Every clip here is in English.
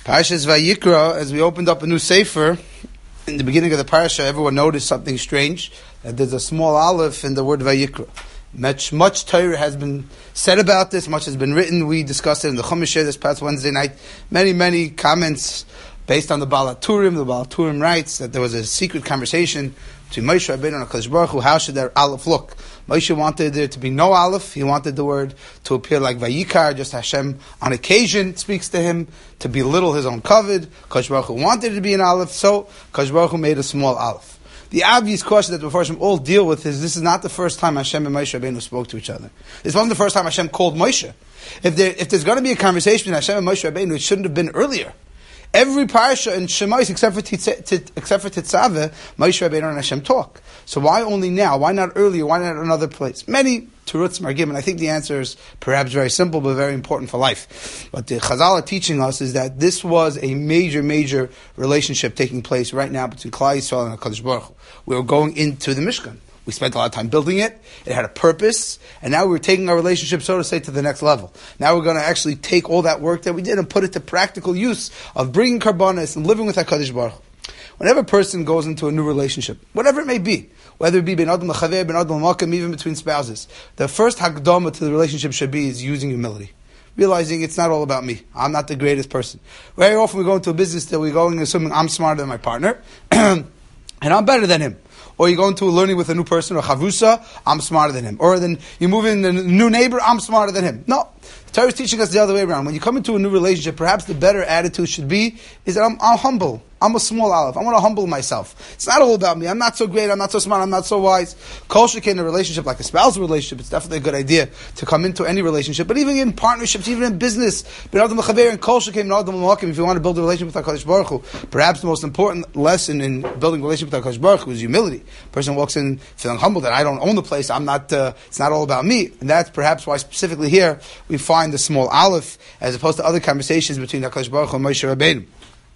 Parashas Vayikra, as we opened up a new sefer, in the beginning of the parasha, everyone noticed something strange, that there's a small aleph in the word Vayikra. Much Torah has been said about this, much has been written. We discussed it in the Chumash this past Wednesday night. Many comments based on the Baal HaTurim. The Baal HaTurim writes that there was a secret conversation between Moshe Rabbeinu and HaKadosh Baruch Hu. How should their aleph look? Moshe wanted there to be no aleph. He wanted the word to appear like Vayikar, just Hashem on occasion speaks to him to belittle his own kavod. HaKadosh Baruch Hu wanted it to be an aleph, so HaKadosh Baruch Hu made a small aleph. The obvious question that the Mepharshim all deal with is this is not the first time Hashem and Moshe Rabbeinu spoke to each other. This wasn't the first time Hashem called Moshe. If there's going to be a conversation between Hashem and Moshe Rabbeinu, it shouldn't have been earlier. Every parasha in Shemais, except for Tetzaveh, Moshe Rabbeinu and Hashem talk. So why only now? Why not earlier? Why not another place? Many terutzim are given. I think the answer is perhaps very simple, but very important for life. What the Chazal are teaching us is that this was a major relationship taking place right now between Klal Yisrael and HaKadosh Baruch Hu. We were going into the Mishkan. We spent a lot of time building it. It had a purpose. And now we're taking our relationship, so to say, to the next level. Now we're going to actually take all that work that we did and put it to practical use of bringing karbanos and living with HaKadosh Baruch Hu. Whenever a person goes into a new relationship, whatever it may be, whether it be ben adam l'chaver, ben adam l'makam, even between spouses, the first hakdama to the relationship should be is using humility. Realizing it's not all about me. I'm not the greatest person. Very often we go into a business that we're going assuming I'm smarter than my partner, and I'm better than him. Or you go into learning with a new person, or chavrusa, I'm smarter than him. Or then you move in a new neighbor, I'm smarter than him. No. The Torah is teaching us the other way around. When you come into a new relationship, perhaps the better attitude should be is that I'm humble. I'm a small aleph. I want to humble myself. It's not all about me. I'm not so great. I'm not so smart. I'm not so wise. Kol shekeh in a relationship like a spousal relationship, it's definitely a good idea to come into any relationship. But even in partnerships, even in business, ben adam l'chaver and kol shekeh ben adam l'makom, if you want to build a relationship with HaKadosh Baruch Hu, perhaps the most important lesson in building a relationship with HaKadosh Baruch Hu is humility. A person walks in feeling humble that I don't own the place. I'm not. It's not all about me. And that's perhaps why specifically here we find the small aleph as opposed to other conversations between HaKadosh Baruch Hu and Moshe Rabbeinu.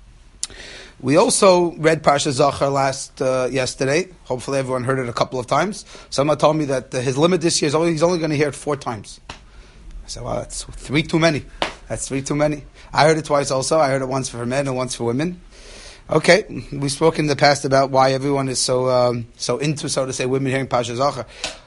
We also read Parsha Zachar yesterday. Hopefully everyone heard it a couple of times. Someone told me that his limit this year is he's only going to hear it 4 times. I said, well, that's 3 too many. That's 3 too many. I heard it twice also. I heard it once for men and once for women. Okay, we spoke in the past about why everyone is so into, so to say, women hearing Parsha Zachar.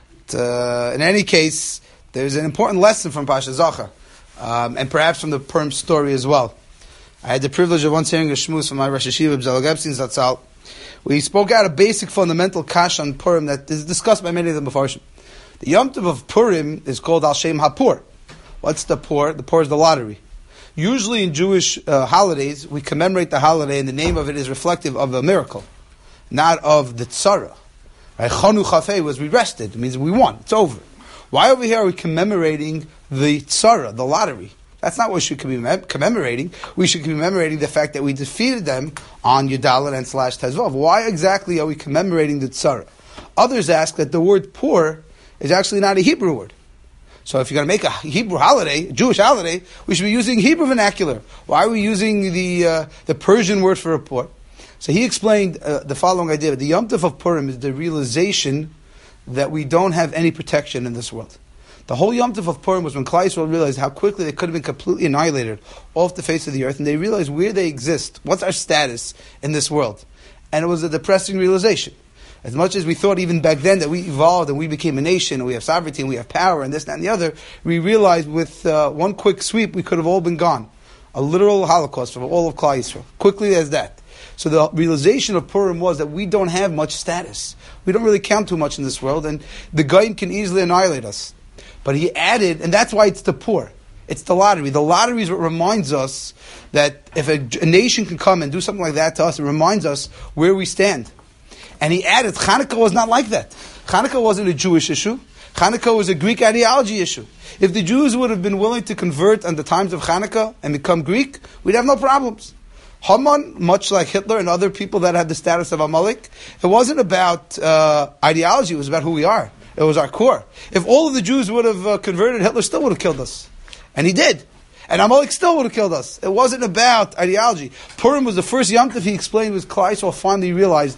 In any case, there's an important lesson from Parsha Zachar, and perhaps from the Purim story as well. I had the privilege of once hearing a shmuz from my Rosh Hashiva, B'Zalel Epstein Zatzal. We spoke out a basic fundamental kash on Purim that is discussed by many of the Mepharshim. The Yom Tov of Purim is called Al Shem HaPur. What's the Pur? The Pur is the lottery. Usually in Jewish holidays, we commemorate the holiday and the name of it is reflective of a miracle, not of the tzara. Right? Chanu Chafei was we rested. It means we won. It's over. Why over here are we commemorating the tzara, the lottery? That's not what we should be commemorating. We should be commemorating the fact that we defeated them on Yudalit and /Tezvav. Why exactly are we commemorating the tzara? Others ask that the word pur is actually not a Hebrew word. So if you're going to make a Hebrew holiday, a Jewish holiday, we should be using Hebrew vernacular. Why are we using the Persian word for a pur? So he explained the following idea. The Yom Tov of Purim is the realization that we don't have any protection in this world. The whole Yom Tov of Purim was when Klal Yisrael realized how quickly they could have been completely annihilated off the face of the earth, and they realized where they exist, what's our status in this world. And it was a depressing realization. As much as we thought even back then that we evolved and we became a nation, and we have sovereignty, and we have power, and this, that, and the other, we realized with one quick sweep we could have all been gone. A literal Holocaust from all of Klal Yisrael. Quickly as that. So the realization of Purim was that we don't have much status. We don't really count too much in this world, and the Goyim can easily annihilate us. But he added, and that's why it's the pur. It's the lottery. The lottery is what reminds us that if a nation can come and do something like that to us, it reminds us where we stand. And he added, Hanukkah was not like that. Hanukkah wasn't a Jewish issue. Hanukkah was a Greek ideology issue. If the Jews would have been willing to convert on the times of Hanukkah and become Greek, we'd have no problems. Haman, much like Hitler and other people that had the status of Amalek, it wasn't about ideology, it was about who we are. It was our core. If all of the Jews would have converted, Hitler still would have killed us. And he did. And Amalek still would have killed us. It wasn't about ideology. Purim was the first Yom Tov, he explained, was Klal Yisrael finally realized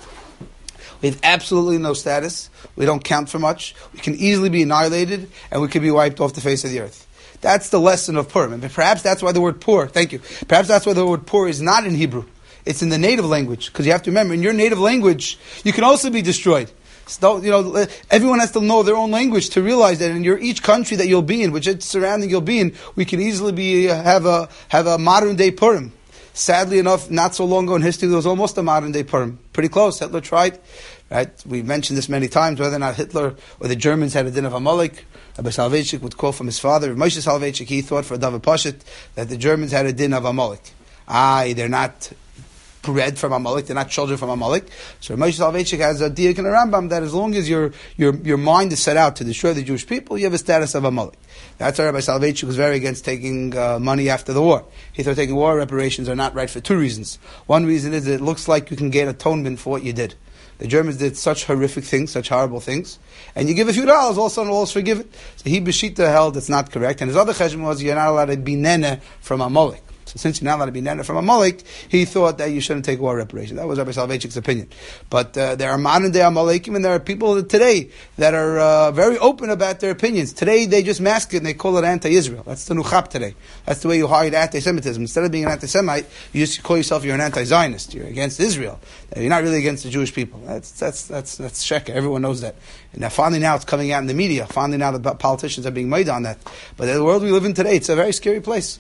we have absolutely no status. We don't count for much. We can easily be annihilated, and we can be wiped off the face of the earth. That's the lesson of Purim. And perhaps that's why the word Pur, thank you, perhaps that's why the word Pur is not in Hebrew. It's in the native language. Because you have to remember, in your native language, you can also be destroyed. So, everyone has to know their own language to realize that in each country that you'll be in, which it's surrounding you'll be in, we can easily have a modern day Purim. Sadly enough, not so long ago in history, there was almost a modern day Purim. Pretty close. Hitler tried. Right? We've mentioned this many times, whether or not Hitler or the Germans had a din of Amalek. Rabbi Soloveitchik would quote from his father, Moshe Soloveitchik, he thought for David Pashut that the Germans had a din of Amalek. They're not bred from Amalek, they're not children from Amalek. So Moshe Soloveitchik has a diak in the Rambam that as long as your mind is set out to destroy the Jewish people, you have a status of Amalek. That's why Rabbi Soloveitchik was very against taking money after the war. He thought taking war reparations are not right for two reasons. One reason is that it looks like you can gain atonement for what you did. The Germans did such horrific things, such horrible things, and you give a few dollars, all of a sudden all is forgiven. So he b'shita held it's not correct, and his other cheshbon was you're not allowed to be nene from Amalek. So since you're not allowed to be nene from Amalek, he thought that you shouldn't take war reparation. That was Rabbi Soloveitchik's opinion. But there are modern day Amalekim, and there are people today that are very open about their opinions. Today they just mask it and they call it anti-Israel. That's the nuchap today. That's the way you hide anti-Semitism. Instead of being an anti-Semite, you just call yourself you're an anti-Zionist. You're against Israel. You're not really against the Jewish people. That's sheker. Everyone knows that. And now finally now it's coming out in the media. Finally now the politicians are being made on that. But in the world we live in today, it's a very scary place.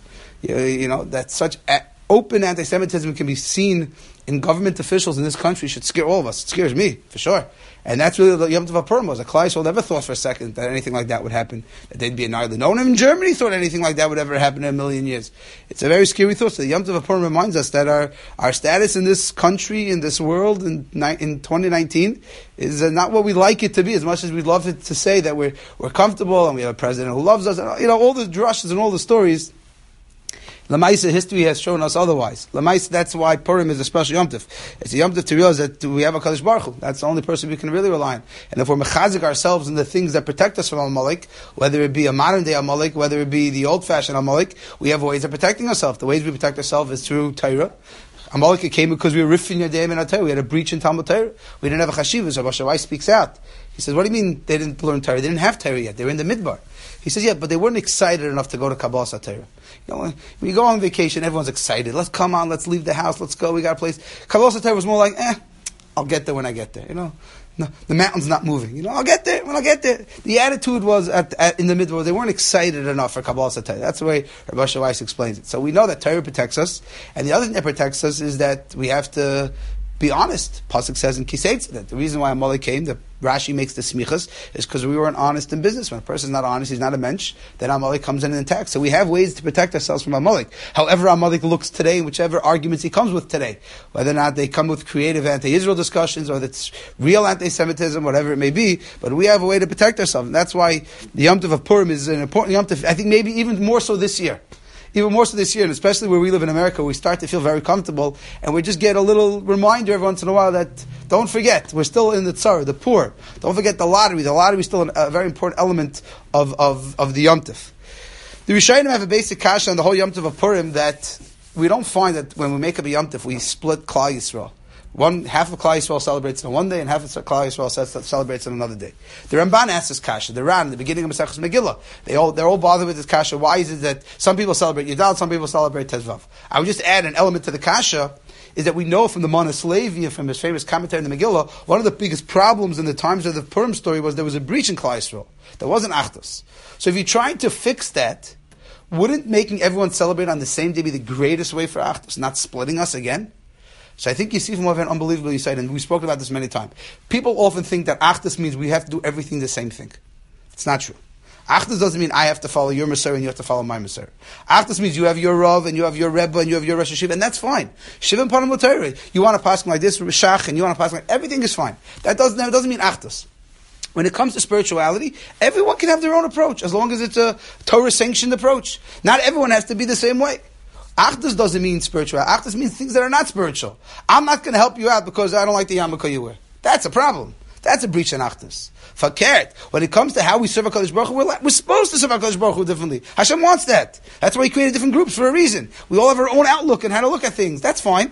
That such open anti-Semitism can be seen in government officials in this country should scare all of us. It scares me, for sure. And that's really the Yom Tov HaPurim was. A Klal Yisrael never thought for a second that anything like that would happen, that they'd be annihilated. No one in Germany thought anything like that would ever happen in a million years. It's a very scary thought. So the Yom Tov HaPurim reminds us that our status in this country, in this world, in 2019, is not what we'd like it to be, as much as we'd love it to say that we're comfortable and we have a president who loves us. And, all the drushes and all the stories. Lamaisa, history has shown us otherwise. Lamaisa, that's why Purim is a special Yom Tov. It's a Yom Tov to realize that we have a Kadosh Baruch Hu. That's the only person we can really rely on. And if we're mechazik ourselves in the things that protect us from Amalek, whether it be a modern day Amalek, whether it be the old fashioned Amalek, we have ways of protecting ourselves. The ways we protect ourselves is through Torah. Amalek came because we were riffing Yadayim in our Torah. We had a breach in Talmud Torah. We didn't have a chashivah. So Rabbi Shammai speaks out. He says, what do you mean they didn't learn Torah? They didn't have Torah yet. They were in the Midbar. He says, yeah, but they weren't excited enough to go to Kabbalah Torah. When you go on vacation, everyone's excited. Let's come on, let's leave the house, let's go, we got a place. Kabbalah Torah was more like, I'll get there when I get there. No, the mountain's not moving. I'll get there when I get there. The attitude was in the middle, they weren't excited enough for Kabbalah Torah. That's the way Rabbi Shammai explains it. So we know that Torah protects us, and the other thing that protects us is that we have to be honest. Pasuk says in Kiseitz that the reason why Amalek came, the Rashi makes the smichas, is because we weren't honest in business. When a person's not honest, he's not a mensch, then Amalek comes in and attacks. So we have ways to protect ourselves from Amalek. However Amalek looks today, whichever arguments he comes with today, whether or not they come with creative anti-Israel discussions or that's real anti-Semitism, whatever it may be, but we have a way to protect ourselves. And that's why the Yom Tov of Purim is an important Yom Tov, I think maybe even more so this year. Even more so this year, and especially where we live in America, we start to feel very comfortable, and we just get a little reminder every once in a while that, don't forget, we're still in the tzar, the poor. Don't forget the lottery. The lottery is still a very important element of the Yom Tov. The Rishonim have a basic kasha on the whole Yom Tov of Purim that we don't find that when we make up a Yom Tov, we split Klal Yisrael. Half of Klal Yisrael celebrates on one day, and half of Klal Yisrael celebrates on another day. The Ramban asks this kasha. The Ran, in the beginning of Maseches Megillah, they're all bothered with this kasha. Why is it that some people celebrate Yudal, some people celebrate Tezvav? I would just add an element to the kasha, is that we know from the Manas Levi, from his famous commentary in the Megillah, one of the biggest problems in the times of the Purim story was there was a breach in Klal Yisrael. There wasn't Achdus. So if you're trying to fix that, wouldn't making everyone celebrate on the same day be the greatest way for Achdus, not splitting us again? So I think you see from what an unbelievable you said, and we spoke about this many times. People often think that Achdus means we have to do everything the same thing. It's not true. Achdus doesn't mean I have to follow your Maser and you have to follow my Maser. Achdus means you have your Rav and you have your Rebbe and you have your Rosh Hashiva, and that's fine. Shivim Panim L'Torah. You want to pass like this, Rishach, and you want to pass like everything is fine. That doesn't mean Achdus. When it comes to spirituality, everyone can have their own approach, as long as it's a Torah-sanctioned approach. Not everyone has to be the same way. Achdus doesn't mean spiritual. Achdus means things that are not spiritual. I'm not going to help you out because I don't like the yarmulke you wear. That's a problem. That's a breach in Achdus. Fakert. When it comes to how we serve HaKadosh Baruch Hu, we're supposed to serve HaKadosh Baruch Hu differently. Hashem wants that. That's why He created different groups for a reason. We all have our own outlook on how to look at things. That's fine.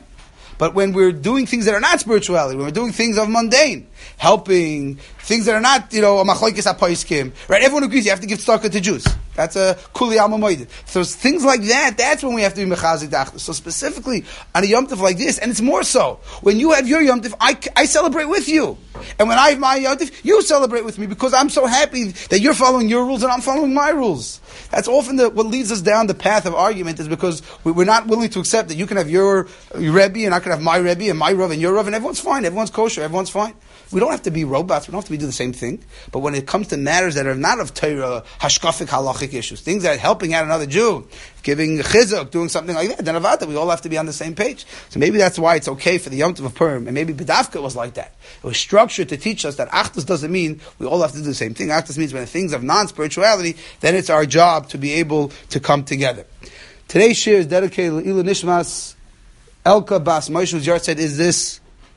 But when we're doing things that are not spirituality, when we're doing things of mundane, helping, things that are not, a machlokes hapoiskim, right? Everyone agrees you have to give tzedakah to Jews. That's a kuli alma moed. So things like that, that's when we have to be mechazik da'achdus. So specifically on a Yom Tov like this, and it's more so, when you have your Yom Tov, I celebrate with you. And when I have my Yom Tov, you celebrate with me because I'm so happy that you're following your rules and I'm following my rules. That's often what leads us down the path of argument, is because we're not willing to accept that you can have your Rebbe and I can have my Rebbe and my Rav and your Rav, and everyone's fine, everyone's kosher, everyone's fine. We don't have to be robots, we don't have to do the same thing. But when it comes to matters that are not of Torah, hashkafic, halachic issues, things that are helping out another Jew, giving chizuk, doing something like that, then avada, we all have to be on the same page. So maybe that's why it's okay for the Yom Tov of Purim, and maybe B'davka was like that. It was structured to teach us that Achdus doesn't mean we all have to do the same thing. Achdus means when things of non-spirituality, then it's our job to be able to come together. Today's shir is dedicated to Ilu Nishmas Elka Bas Moshe, whose yard said is this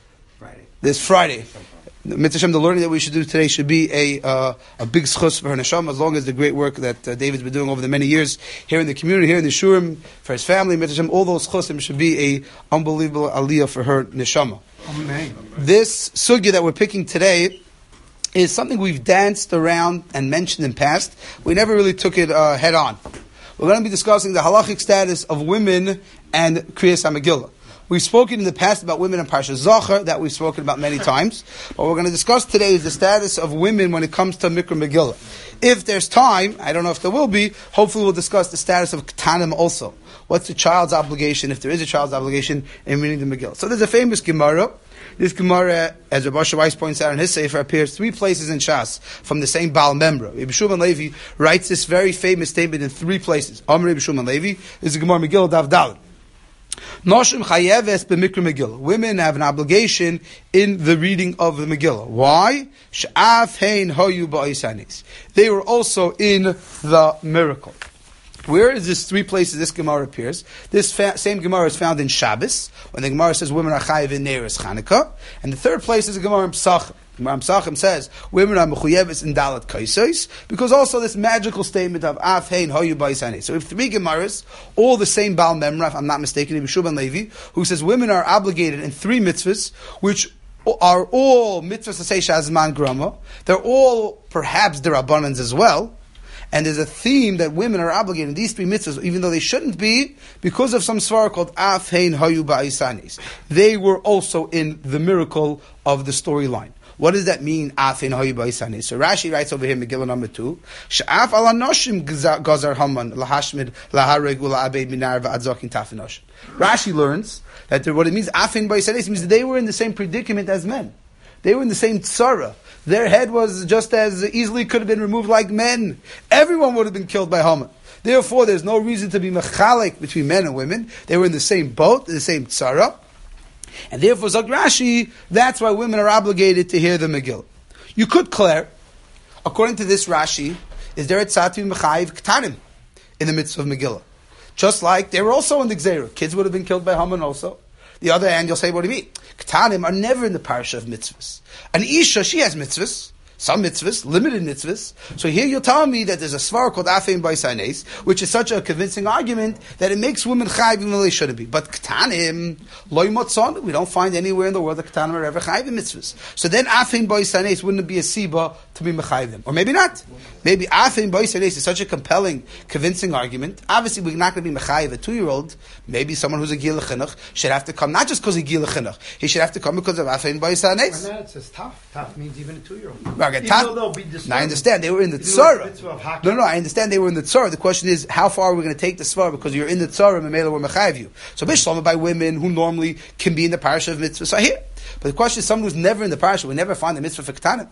Friday. Mitzvah, the learning that we should do today should be a big schus for her neshama, as long as the great work that David's been doing over the many years here in the community, here in the shurim, for his family. Mitzvah, all those chusim should be a unbelievable aliyah for her neshama. Amen. This sugya that we're picking today is something we've danced around and mentioned in past. We never really took it head on. We're going to be discussing the halachic status of women and Kriyas HaMegillah. We've spoken in the past about women in Parsha Zachar, that we've spoken about many times. What we're going to discuss today is the status of women when it comes to Mikra Megillah. If there's time, I don't know if there will be, hopefully we'll discuss the status of Ketanim also. What's the child's obligation, if there is a child's obligation, in reading the Megillah. So there's a famous Gemara. This Gemara, as Rabbi Asher Weiss points out in his Sefer, appears 3 places in Shas from the same Baal Memra. Rabbi Shimon Levi writes this very famous statement in 3 places. Amr Rabbi Shimon Levi is the Gemara Megillah Dav Daled. Noshim chayeves b'mikra Megillah. Women have an obligation in the reading of the Megillah. Why? Sh'af hein hoyu ba'isanis. They were also in the miracle. Where is this 3 places this Gemara appears? This same Gemara is found in Shabbos, when the Gemara says women are chayiv in Neiros Chanukah. And the 3rd place is the Gemara in Pesachim. Gemara Pesachim says women are mechuyeves in Dalat Kaisos, because also this magical statement of Af Hein Hoyu Ba'isani. So we have 3 Gemaras, all the same Baal Memra, if I'm not mistaken, Ibn Shuban Levi, who says women are obligated in 3 mitzvahs, which are all mitzvahs to say Shazman Grama. They're all perhaps derabbanans as well. And there's a theme that women are obligated in these 3 mitzvahs, even though they shouldn't be, because of some svara called Af Hein Hoyu Ba'isanis. They were also in the miracle of the storyline. What does that mean, Af Hein Hoyu Ba'isanis? So Rashi writes over here, Megillah number 2, Sh'af ala noshim gazar haman lahashmid lahareg ula'abed minar va'adzokin tafinosh. Rashi learns that what it means, Af Hein Ba'isanis, means that they were in the same predicament as men. They were in the same tzara. Their head was just as easily could have been removed like men. Everyone would have been killed by Haman. Therefore, there's no reason to be mechalik between men and women. They were in the same boat, the same tzara. And therefore, Zog Rashi, that's why women are obligated to hear the Megillah. You could declare, according to this Rashi, is there a tzati mechayiv ketanim in the midst of Megillah? Just like they were also in the Gzeirah. Kids would have been killed by Haman also. The other hand, you'll say, what do you mean? Ketanim are never in the parasha of mitzvahs. An Isha, she has mitzvahs. Some mitzvahs, limited mitzvahs. So here you're telling me that there's a svar called Afeim Baisanes, which is such a convincing argument that it makes women chayiv even though they shouldn't be. But Ketanim, loy motzon, we don't find anywhere in the world that Ketanim are ever chayiv in mitzvahs. So then Afeim Baisanes wouldn't be a siba to be mechayiv them. Or maybe not. Maybe Afeim Baisanes is such a compelling, convincing argument. Obviously we're not going to be mechayiv a 2-year-old. Maybe someone who's a gil chinuch should have to come, not just because he's gil chinuch. He should have to come because of Afeim Baisanes. It says tough. Tough means even a 2-year-old. Now, I understand they were in the tzara. No, I understand they were in the tzara. The question is, how far are we going to take the tzara? Because you're in the tzara, and Mamela were mechayiv you. So bishlama by women who normally can be in the parasha of mitzvah sahir. But the question is, someone who's never in the parasha, we never find the mitzvah for ketanim.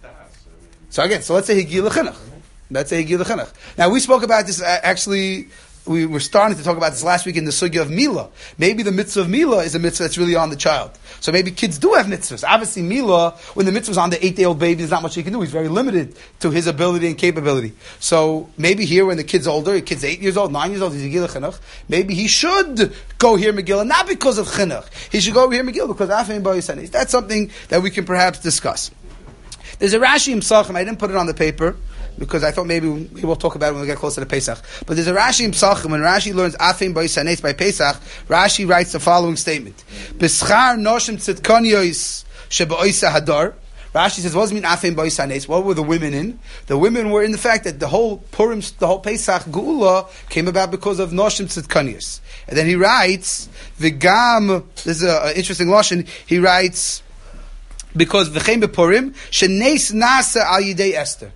So again, let's say higil l'chinuch. Now we spoke about this actually. We were starting to talk about this last week in the sugya of Mila. Maybe the mitzvah of Mila is a mitzvah that's really on the child. So maybe kids do have mitzvahs. Obviously Mila, when the mitzvah is on the 8-day-old baby, there's not much he can do. He's very limited to his ability and capability. So maybe here when the kid's older, the kid's 8 years old, 9 years old, he's a Megillah Chinuch, maybe he should go hear Megillah, not because of Chinuch. He should go hear Megillah because Afeim Ba'yisanis. That's something that we can perhaps discuss. There's a Rashi in Pesachim, I didn't put it on the paper, because I thought maybe we'll talk about it when we get closer to Pesach. But there's a Rashi in Pesachim, when Rashi learns Afim Bois Hanes by Pesach, Rashi writes the following statement. B'schar noshim tzidkonios sheba'oisa hadar. Rashi says, what does it mean Afim Bois Hanes? What were the women in? The women were in the fact that the whole Purim, the whole Pesach Geula came about because of noshim tzidkonios. And then he writes, V'gam, this is an interesting lashon, he writes, because v'chein bePurim, shenes nasa al yidei Esther.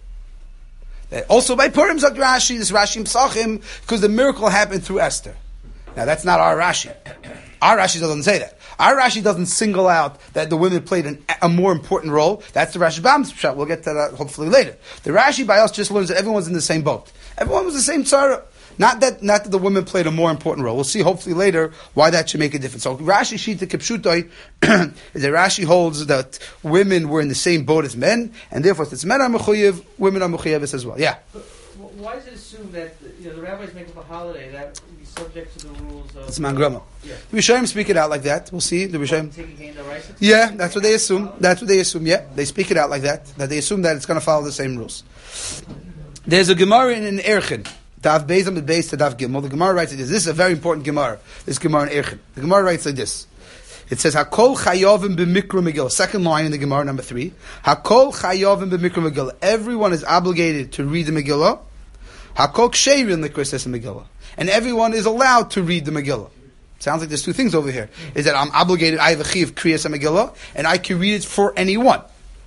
Also by Purim, Zok Rashi, this Rashi in Pesachim, because the miracle happened through Esther. Now that's not our Rashi. Our Rashi doesn't say that. Our Rashi doesn't single out that the women played a more important role. That's the Rashbam's pshat. We'll get to that hopefully later. The Rashi by us just learns that everyone's in the same boat. Everyone was the same tzara. Not that the women played a more important role. We'll see hopefully later why that should make a difference. So Rashi Shita Kipshutoi is that Rashi holds that women were in the same boat as men, and therefore since men are mechuyev, women are mechuyeves as well. Yeah. But why is it assumed that the rabbis make up a holiday that would be subject to the rules of? It's Mangrama. Yeah. The Rishonim speak it out like that. We'll see. The Rishonim. Yeah, that's what they assume. That's what they assume. Yeah, they speak it out like that. That they assume that it's going to follow the same rules. There's a Gemara in Erchin. Daf Beis Amud Beis to Daf Gimel. The Gemara writes like this. This is a very important Gemara. This Gemara in Erchin. The Gemara writes like this. It says, Hakol chayovim b'mikra Megillah. Second line in the Gemara, number 3. Hakol chayovim b'mikra Megillah. Everyone is obligated to read the Megillah. Hakol ksherin l'kris Megillah. And everyone is allowed to read the Megillah. Sounds like there's two things over here. Is that I'm obligated, I have a chiv kriyas Megillah, and I can read it for anyone.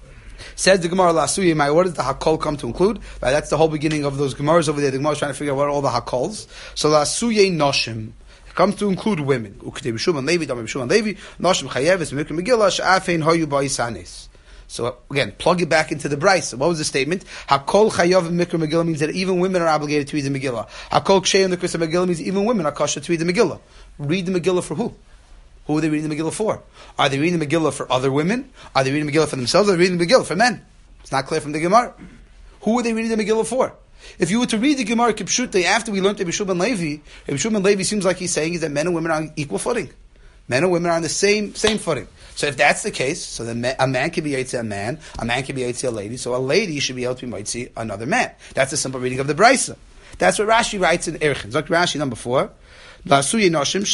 Says the Gemara Lasuye, what does the Hakol come to include? Right, that's the whole beginning of those Gemaras over there. The Gemara is trying to figure out what are all the Hakols. So Lasuye Noshim comes to include women. Ukdei B'Shuman Levi, Dam B'Shuman Levi, Noshim Chayeves, Mikra Megillah, Sha'afein Hoyu Ba'isanes. So again, plug it back into the Brisa. What was the statement? Hakol Chayav Mikra Megillah means that even women are obligated to read the Megillah. Hakol Kshay and the Krista Megillah means even women are kosher to read the Megillah. Read the Megillah for who? Who are they reading the Megillah for? Are they reading the Megillah for other women? Are they reading the Megillah for themselves? Or are they reading the Megillah for men? It's not clear from the Gemara. Who are they reading the Megillah for? If you were to read the Gemara Kipshutei after we learned Rabbi Shimon Levi, Rabbi Shimon Levi seems like he's saying is that men and women are on equal footing. Men and women are on the same footing. So if that's the case, so then a man can be Yitzhak a man can be Yitzhak a lady, so a lady should be able to be Yitzhak another man. That's a simple reading of the Brisa. That's what Rashi writes in Erchin. Zok Rashi number 4. Women are obligated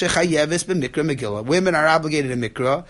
in mikra.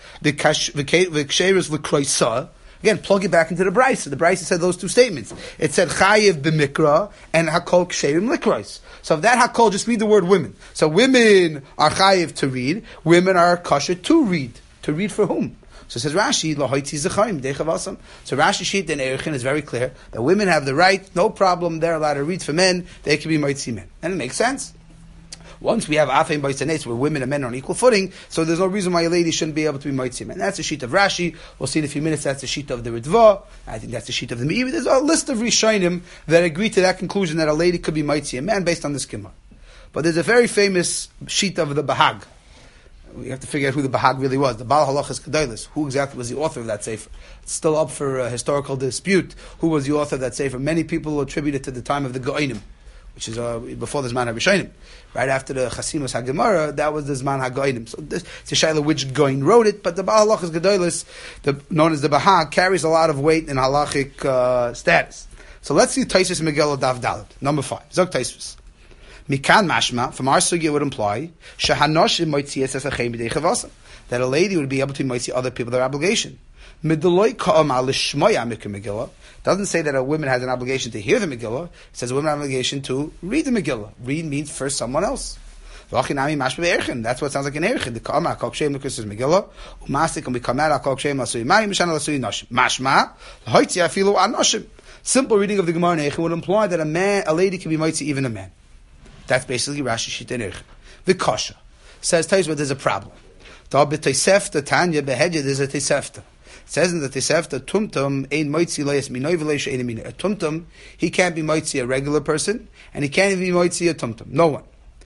Again, plug it back into the Brisa. The Brisa said those two statements. It said chayev b'mikra and hakol ksherim likros. So if that hakol, just read the word women. So women are chayev to read. Women are kosher to read. To read for whom? So it says Rashi, lahoitzi zechayim dechavasam. So Rashi sheet in Erchin is very clear that women have the right, no problem. They're allowed to read for men. They can be moitzi men, and it makes sense. Once we have Afim Baisanes, where women and men are on equal footing, so there's no reason why a lady shouldn't be able to be Moitzim. And that's the sheet of Rashi. We'll see in a few minutes that's the sheet of the Ritva. I think that's the sheet of the Meiri. There's a list of Rishonim that agree to that conclusion that a lady could be Moitzim, man, based on this Gemara. But there's a very famous sheet of the Bahag. We have to figure out who the Bahag really was. The Baal Halachas Kedolos. Who exactly was the author of that sefer? It's still up for historical dispute. Who was the author of that sefer? Many people attribute it to the time of the Goinim, which is before the Zman HaRishonim. Right after the Chasimus HaGemara, that was the Zman HaGoinim. So it's a shayla which Goin wrote it, but the Baal Halachas Gedolos, known as the Bahag, carries a lot of weight in halachic status. So let's see Taisus Megillah Daf Dalet, number 5. Zog Taisus. Mikan mashma, from our sugya would imply, Shahanoshim moitzias esachem b'dei chavasa, that a lady would be able to moitzi other people their obligation. Midoloi ka'ama lishmoya mikra Megillah doesn't say that a woman has an obligation to hear the Megillah. It says a woman has an obligation to read the Megillah. Read means for someone else. That's what it sounds like in Erchin. The ka'ama kol kshem l'kris Megillah u'masik u'mikamera kol kshem l'asui mayim mishana l'asui noshim. Mashma l'hoitzi afilu anoshim. Simple reading of the Gemara in Erchin would imply that a lady can be moitzi even a man. That's basically Rashi Shita in Erchin. The Kasha says, tells you what there's a problem. Da b'teisefta Tanya behedya, there's a teisefta. It says in the teisefta, tumtum ein moitzi loyes minoi v'leish ein minoi. A tumtum, he can't be moitzi a regular person, and he can't even be moitzi a tumtum. No one.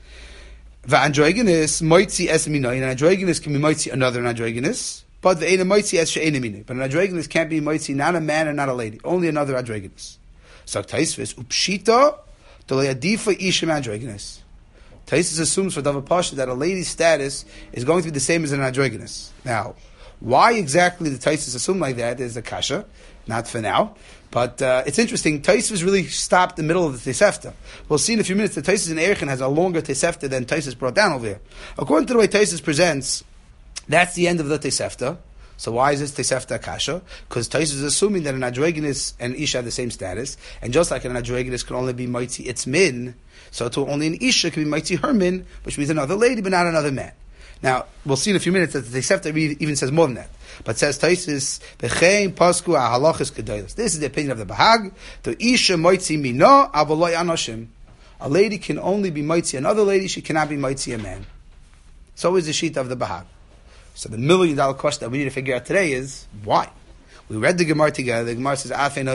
V'androgenis moitzi es minoi, and an androgenis can be moitzi another androgenis, but the ein moitzi es she'ein minoi. But an androgenis can't be moitzi not a man and not a lady, only another androgenis. So teisves upshita Taisus assumes for Davar Pasha that a lady's status is going to be the same as an androgynous. Now, Why exactly the Taisus assume like that is the kasha, not for now. But it's interesting. Taisus really stopped the middle of the Tosefta. We'll see in a few minutes that Taisus in Erechin has a longer Tosefta than Taisus brought down over here. According to the way Taisus presents, that's the end of the Tosefta. So why is this Tosefta kasha? Because Taisus is assuming that an androgynous and Isha have the same status, and just like an androgynous can only be Maitzi its min, so too only an Isha can be Maitzi her min, which means another lady but not another man. Now, we'll see in a few minutes that the Tosefta even says more than that. But says Taisus, B'chein pasku ha'halachis kedolos. This is the opinion of the Bahag. The Isha Maitzi mino, avaloi anoshim. A lady can only be Maitzi another lady, she cannot be Maitzi a man. So is the sheet of the Bahag. So the $1 million question that we need to figure out today is, why? We read the Gemara together. The Gemara says,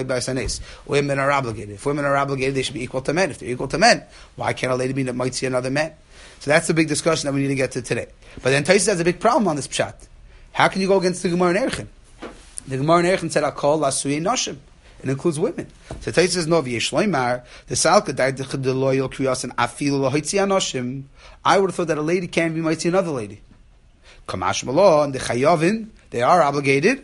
women are obligated. If women are obligated, they should be equal to men. If they're equal to men, why can't a lady be Maitzi another man? So that's the big discussion that we need to get to today. But then Taisus has a big problem on this pshat. How can you go against the Gemara in Erechin? The Gemara in Erechin said, Akol lasui noshim. It includes women. So Taisus says, no, v'yesh loymar, the salka da'i the loyal kriyas and afilu lohoitzi anoshim. I would have thought that a lady can't be Maitzi another lady. Kamash Malo and the Chayavin, they are obligated,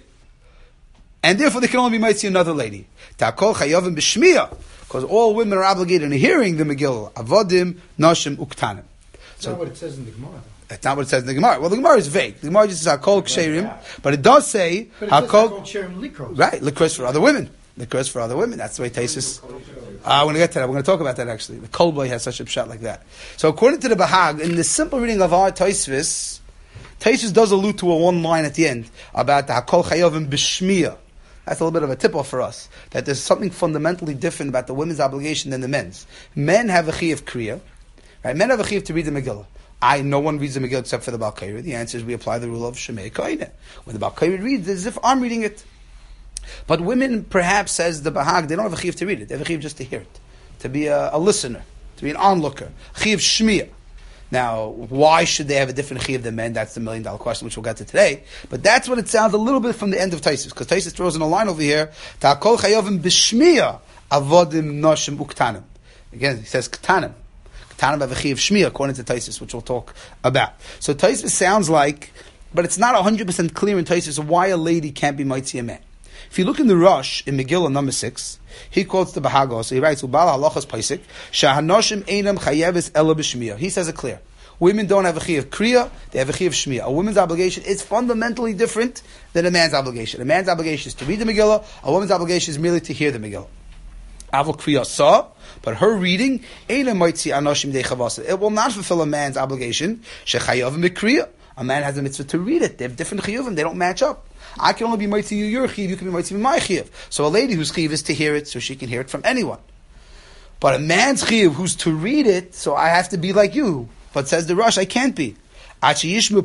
and therefore they can only be Maitzi another lady. Ta'kol Chayavin b'shmiya, because all women are obligated in hearing the Megillah. Avodim, Noshim, Uktanim. That's not what it says in the Gemara. That's not what it says in the Gemara. Well, the Gemara is vague. The Gemara just says Hakol Ksherim, but it does say Hakol Ksherim Likros. Right, Likros for other women. Likros for other women. That's the way Taisus. We're going to get to that. We're going to talk about that actually. The Kolboy has such a pshat like that. So according to the Bahag, in the simple reading of our Taisvis, Taisus does allude to a one line at the end about the Hakol Chayovim B'Shmiya. That's a little bit of a tip-off for us, that there's something fundamentally different about the women's obligation than the men's. Men have a Chi of Kriya, right? Men have a Chi to read the Megillah. No one reads the Megillah except for the Baal Kairi. The answer is we apply the rule of Shemei Koine. When the Baal Kairi reads, it's as if I'm reading it. But women, perhaps, says the Bahag, they don't have a Chi to read it. They have a Chi just to hear it, to be a listener, to be an onlooker. Chi of Shmiya. Now, why should they have a different chiyuv than men? That's the $1 million question, which we'll get to today. But that's what it sounds a little bit from the end of Taisus, because Taisus throws in a line over here, Ta'akol chayovim b'shmiya avodim noshim uktanim. Again, he says ktanim. Ktanim have a chiyuv shmiya, according to Taisus, which we'll talk about. So Taisus sounds like, but it's not 100% clear in Taisus why a lady can't be Maitzi a man. If you look in the Rosh, in Megillah number 6, he quotes the Bahag, so he writes, Ubala halachas paisik, shahanoshim einam chayeves ela b'shmiya. He says it clear. Women don't have a chi of kriya, they have a chi of shmiya. A woman's obligation is fundamentally different than a man's obligation. A man's obligation is to read the Megillah, a woman's obligation is merely to hear the Megillah. Avol kriya saw, but her reading, einam maitzi anoshim dechavasa. It will not fulfill a man's obligation, shechayavim b'kriya. A man has a mitzvah to read it. They have different chiyuvim, they don't match up. I can only be mighty your chiyuv, you can be mighty my chiyuv. So a lady whose chiyuv is to hear it, so she can hear it from anyone. But a man's chiyuv who's to read it, so I have to be like you. But says the Rosh, I can't be. I can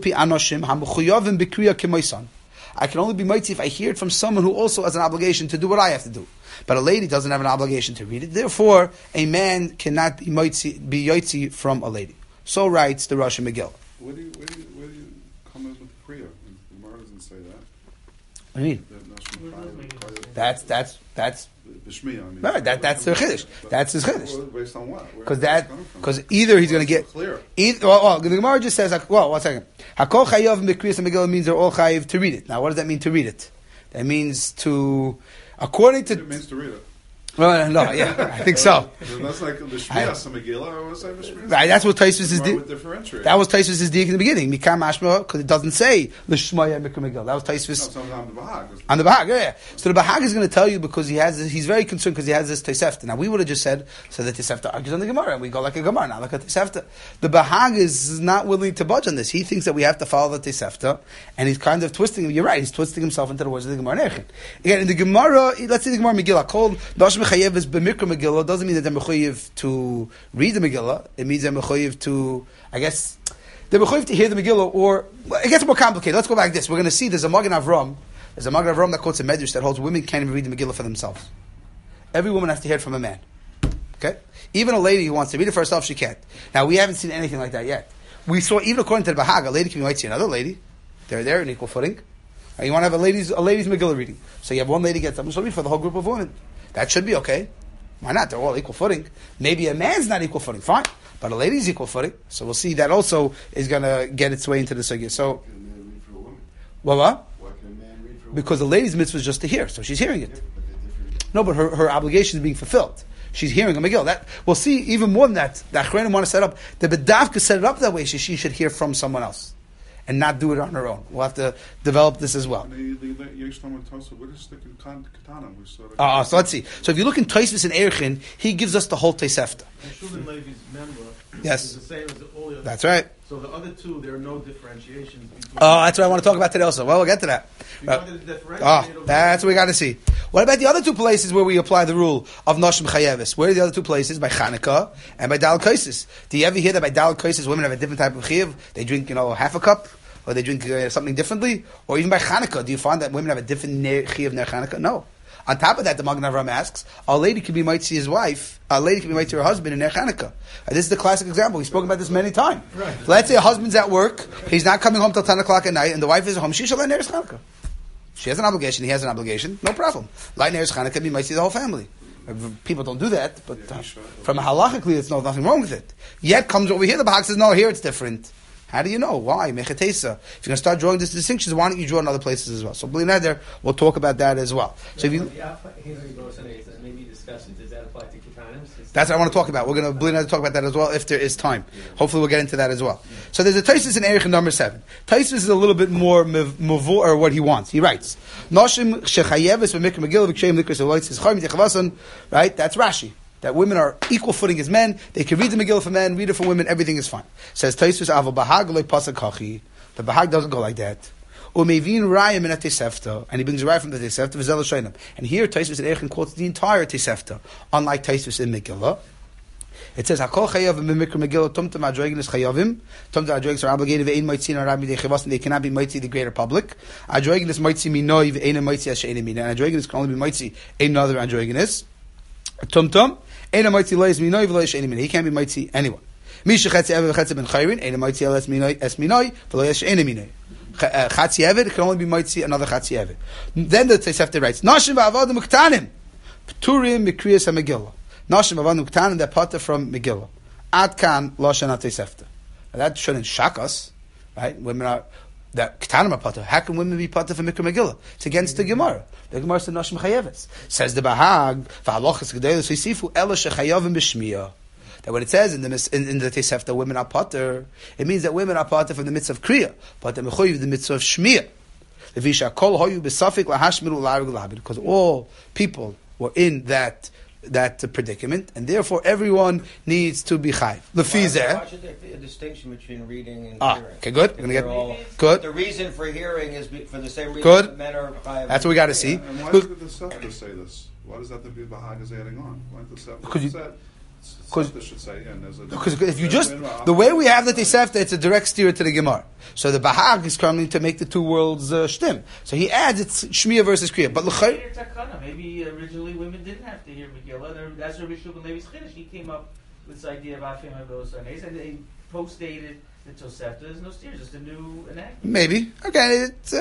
only be mighty if I hear it from someone who also has an obligation to do what I have to do. But a lady doesn't have an obligation to read it. Therefore, a man cannot be yotzi from a lady. So writes the Rosh Megillah. Where do you come in with the Kriya? The Gemara doesn't say that. What do you mean? That's B'shmiya, I mean. Right, that's the chiddush. That's his chiddush. Based on what? Because either he's going to get. Clear. The Gemara just says, well, 1 second. Hakol chayav b'kriyas and Megillah means they're all chayiv to read it. Now, what does that mean to read it? That means to, according to. It means to read it. Well, no, yeah, I think so. That's like the Shmiyas Megillah. I would say Shmiyas. Right, that's what Taisus is doing. That was Taisus' dig in the beginning. Mikam Ashma, because it doesn't say L'Shmaya Mikra Megillah. That was Taisus. No, on the Bahag. On the Bahag, yeah. So the Bahag is going to tell you because he's very concerned because he has this Tosefta. Now we would have just said, so the Tosefta argues on the Gemara, and we go like a Gemara, not like a Tosefta. The Bahag is not willing to budge on this. He thinks that we have to follow the Tosefta, and he's kind of twisting. You're right. He's twisting himself into the words of the Gemara. Again, in the Gemara, let's say the Gemara Megillah called Dash Mechayev is B'Mikra Megillah doesn't mean that they're mechayiv to read the Megillah. It means they're mechayiv to, I guess, they're mechayiv to hear the Megillah, or it gets more complicated. Let's go back to this. We're going to see there's a Magen Avram. There's a Magen Avram that quotes a Medrash that holds women can't even read the Megillah for themselves. Every woman has to hear it from a man. Okay? Even a lady who wants to read it for herself, she can't. Now, we haven't seen anything like that yet. We saw, even according to the Bahag, a lady can be see another lady. They're there in equal footing. You want to have a ladies Megillah reading. So you have one lady gets up and she'll read for the whole group of women. That should be okay. Why not? They're all equal footing. Maybe a man's not equal footing. Fine. But a lady's equal footing. So we'll see that also is going to get its way into the sugya. So, what? Why Because the lady's mitzvah is just to hear, so she's hearing it. No, but her obligation is being fulfilled. She's hearing a Megillah. That we'll see even more than that. The Achronim want to set up the Bedavka set it up that way. She should hear from someone else and not do it on her own. We'll have to develop this as well. So let's see. So if you look in Tosfos and Erchin, he gives us the whole Tosefta. And Shulin Levi's member Yes. is the same as all the other. That's right. So the other two, there are no differentiations between. Oh, that's what I want to talk about today also. Well, we'll get to that. If you wanted to differentiate, That's what we got to see. What about the other two places where we apply the rule of Noshim Chayevis? Where are the other two places? By Chanukah and by Dal Kaisis. Do you ever hear that by Dal Kaisis women have a different type of Chayev? They drink, half a cup? Or they drink something differently? Or even by Chanukah, do you find that women have a different Chayev Ner Chanukah? No. On top of that, the Magen Avraham asks, a lady can be mitzi his wife, a lady can be mitzi her husband in Ner Chanukah. This is the classic example. We've spoken about this many times. Right. Let's say a husband's at work, he's not coming home till 10 o'clock at night, and the wife is at home, she should light Ner Chanukah. She has an obligation, he has an obligation, no problem. Light Ner Chanukah, be mitzi the whole family. People don't do that, but from a halachically, it's nothing wrong with it. Yet comes over here, the Bahag says, no, here it's different. How do you know? Why? Mechatesa. If you're going to start drawing this distinctions, why don't you draw in other places as well? So, Bli Neder, we'll talk about that as well. So, if you maybe discuss it. Does that apply to Ketanim? That's what I want to talk about. We're going to Bli Neder talk about that as well if there is time. Hopefully, we'll get into that as well. So, there's a Tosfos in Erech number 7. Tosfos is a little bit more mavur or what he wants. He writes, "Noshim shechayeves v'mikra megillah v'ksheim likras v'loitz chayim techavason." Right? That's Rashi. That women are equal footing as men. They can read the Megillah for men, read it for women. Everything is fine. Says Tosfos, "Aval bahag loy pasuk kachi." The bahag doesn't go like that. Umevin raya min Tosefta, and he brings a raya from the Tosefta v'zel shayim. And here Tosfos in Erech quotes the entire Tosefta, unlike Tosfos in Megillah. It says, "Hakol chayav b'mikra Megillah tumtam adroigin is chayavim. Tumtam adroigin are obligated ve'ein mitzi and rabbi dechivas, and they cannot be mitzi the greater public. Adroigin is mitzi minoi ve'ein mitzi as she'ein mina, and adroigin can only be mitzi another adroigin is tumtam." He can't be mitzi anyone. Chatzi Eved can only be mitzi another Chatzi Eved. Then the Tosefta writes, Nashim v'avadim uktanim p'turim mikriyas ha-Megillah. Nashim v'avadim uktanim that pater from Megillah. Ad kan lashon ha-Tosefta. That shouldn't shock us, right? Women are that ketanim are pater. How can women be pater from Mikra Megillah? It's against the Gemara. The Gemara says Nashim chayeves. Says the Bahag v'halachas gedolos v'sifu ela shechayavim b'shmiya. That when it says in the Tosefta women are pater, it means that women are pater from the mitzvah of kriya, but the mechuyev the mitzvah of shmiya. Because all people were in that predicament, and therefore everyone needs to be chayv. Why should there be a distinction between reading and hearing? Okay, good. We're gonna get good. The reason for hearing is for the same reason good. that men are chayv. That's what we got to see. And why did the Tosefta say this? Why does that the Bahag is adding on? Why did the Tosefta should say? Because if you just the way we have the Tosefta, it's a direct steer to the Gemara. So the Bahag is coming to make the two worlds shtim. So he adds it's Shmiya versus Kriya. But maybe originally women didn't have to hear Megillah. That's Rabbi Shulchan Levi's Chiddush. He came up with this idea of Afim HaGos Sanes, and they post-dated the Tosefta. There's no steer, just a new enactment. Maybe. Okay, it's...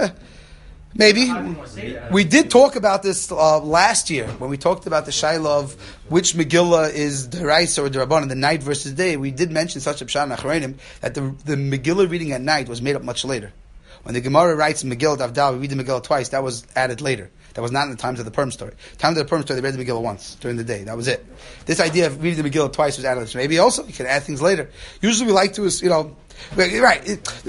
Maybe. We did talk about this last year when we talked about the Shaila of which Megillah is the Raisa or the Rabban, the night versus day. We did mention such a Pshat in Achronim that the Megillah reading at night was made up much later. When the Gemara writes Megillah Davdal, we read the Megillah twice. That was added later. That was not in the times of the Purim story. Times of the Purim story, they read the Megillah once during the day. That was it. This idea of reading the Megillah twice was added. So maybe also you can add things later. Usually we like to, right.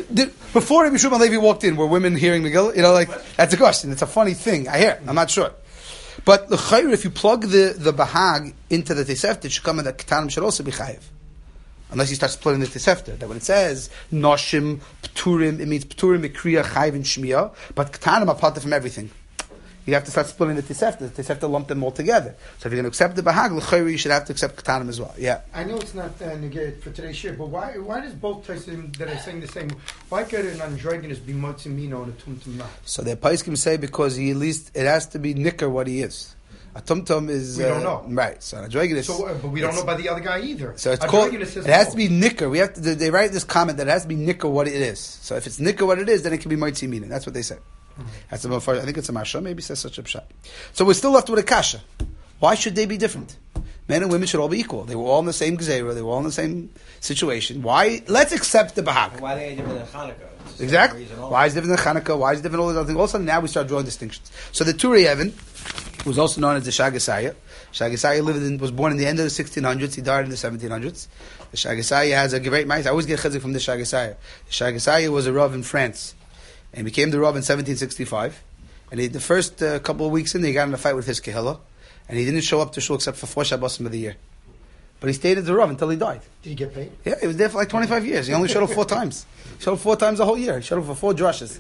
Before Rabbi Shimon Levi walked in, were women hearing Megillah? That's a question. It's a funny thing. I hear. I'm not sure. But the chayr, if you plug the Bahag into the Tosefta, it should come in that Ketanim should also be chayiv. Unless you start splitting the Tosefta. That when it says Noshim, Pturim, it means Pturim, Mikriya, Chayiv, and Shmiya. But Ketanim are part from everything. You have to start splitting the Tosefta. The Tosefta lump them all together. So if you're going to accept the Bahag, l'chayri, you should have to accept Ketanim as well. Yeah. I know it's not negated for today's shir, but why does both Tosefim that are saying the same? Why could an androgynous be motzimino and a tumtum not? So the Paiskim say because he at least it has to be nicker what he is. A tumtum is we don't know, right? So androgynous. But we don't know about the other guy either. So it's called. It has to be nicker. We have to. They write this comment that it has to be nicker what it is. So if it's nicker what it is, then it can be motzimino. That's what they say. That's the first. I think it's a Marsha. Maybe says such a pshat. So we're still left with a kasha. Why should they be different? Men and women should all be equal. They were all in the same gezerah. They were all in the same situation. Why? Let's accept the Bahag. Why they give it a Hanukkah? It's the Exactly. Why is it different than Hanukkah? Why is it different than all these other things? All of a sudden, now we start drawing distinctions. So the Turei Even was also known as the Shagasaya. Shagasaya was born in the end of the 1600s. He died in the 1700s. The Shagasaya has a great mice. I always get chizuk from the Shagasaya. The Shagasaya was a Rav in France and became the Rav in 1765. And the first couple of weeks in, he got in a fight with his Kehillah, and he didn't show up to shul except for 4 Shabbosim of the year. But he stayed as a Rav until he died. Did he get paid? Yeah, he was there for like 25 years. He only showed up 4 times. He showed up 4 times a whole year. He showed up for 4 drushes.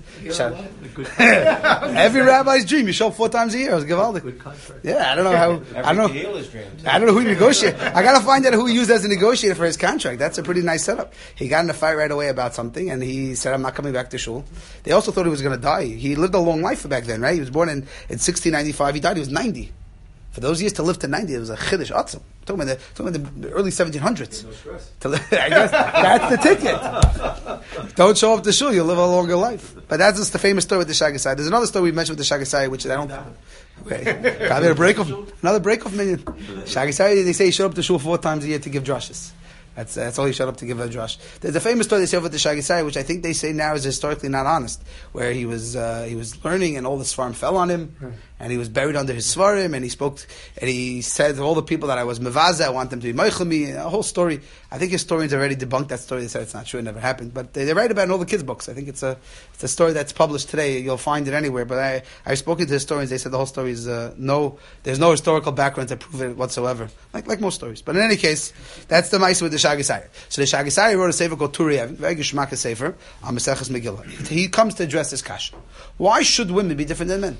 Every rabbi's dream. You show up 4 times a year. It was Givaldic. Good contract. Yeah, I don't know how. I don't know who he negotiated. I got to find out who he used as a negotiator for his contract. That's a pretty nice setup. He got in a fight right away about something, and he said, "I'm not coming back to shul." They also thought he was going to die. He lived a long life back then, right? He was born in 1695. He died. He was 90. For those years to live to 90, it was a chiddush atzim. Talking about the early 1700s. No stress. I guess that's the ticket. Don't show up to shul, you'll live a longer life. But that's just the famous story with the Shagasai. There's another story we mentioned with the Shagasai, which I don't. Okay, probably another break-off million. Shagasai, they say he showed up to shul 4 times a year to give drushes. That's all he showed up to give a drush. There's a famous story they say with the Shagasai, which I think they say now is historically not honest, where he was learning and all the svarim fell on him, and he was buried under his svarim, and he said to all the people that I was mevaza, I want them to be meichel, a whole story. I think historians already debunked that story. They said it's not true, it never happened, but they write about it in all the kids' books. I think it's a story that's published today. You'll find it anywhere. But I've spoken to historians. They said the whole story is there's no historical background to prove it whatsoever, like most stories. But in any case, that's the mice with the Shagasai. So the Shagasai wrote a sefer called Turei Even, very geshmaka sefer on Maseches Megillah. He comes to address this kasha. Why should women be different than men?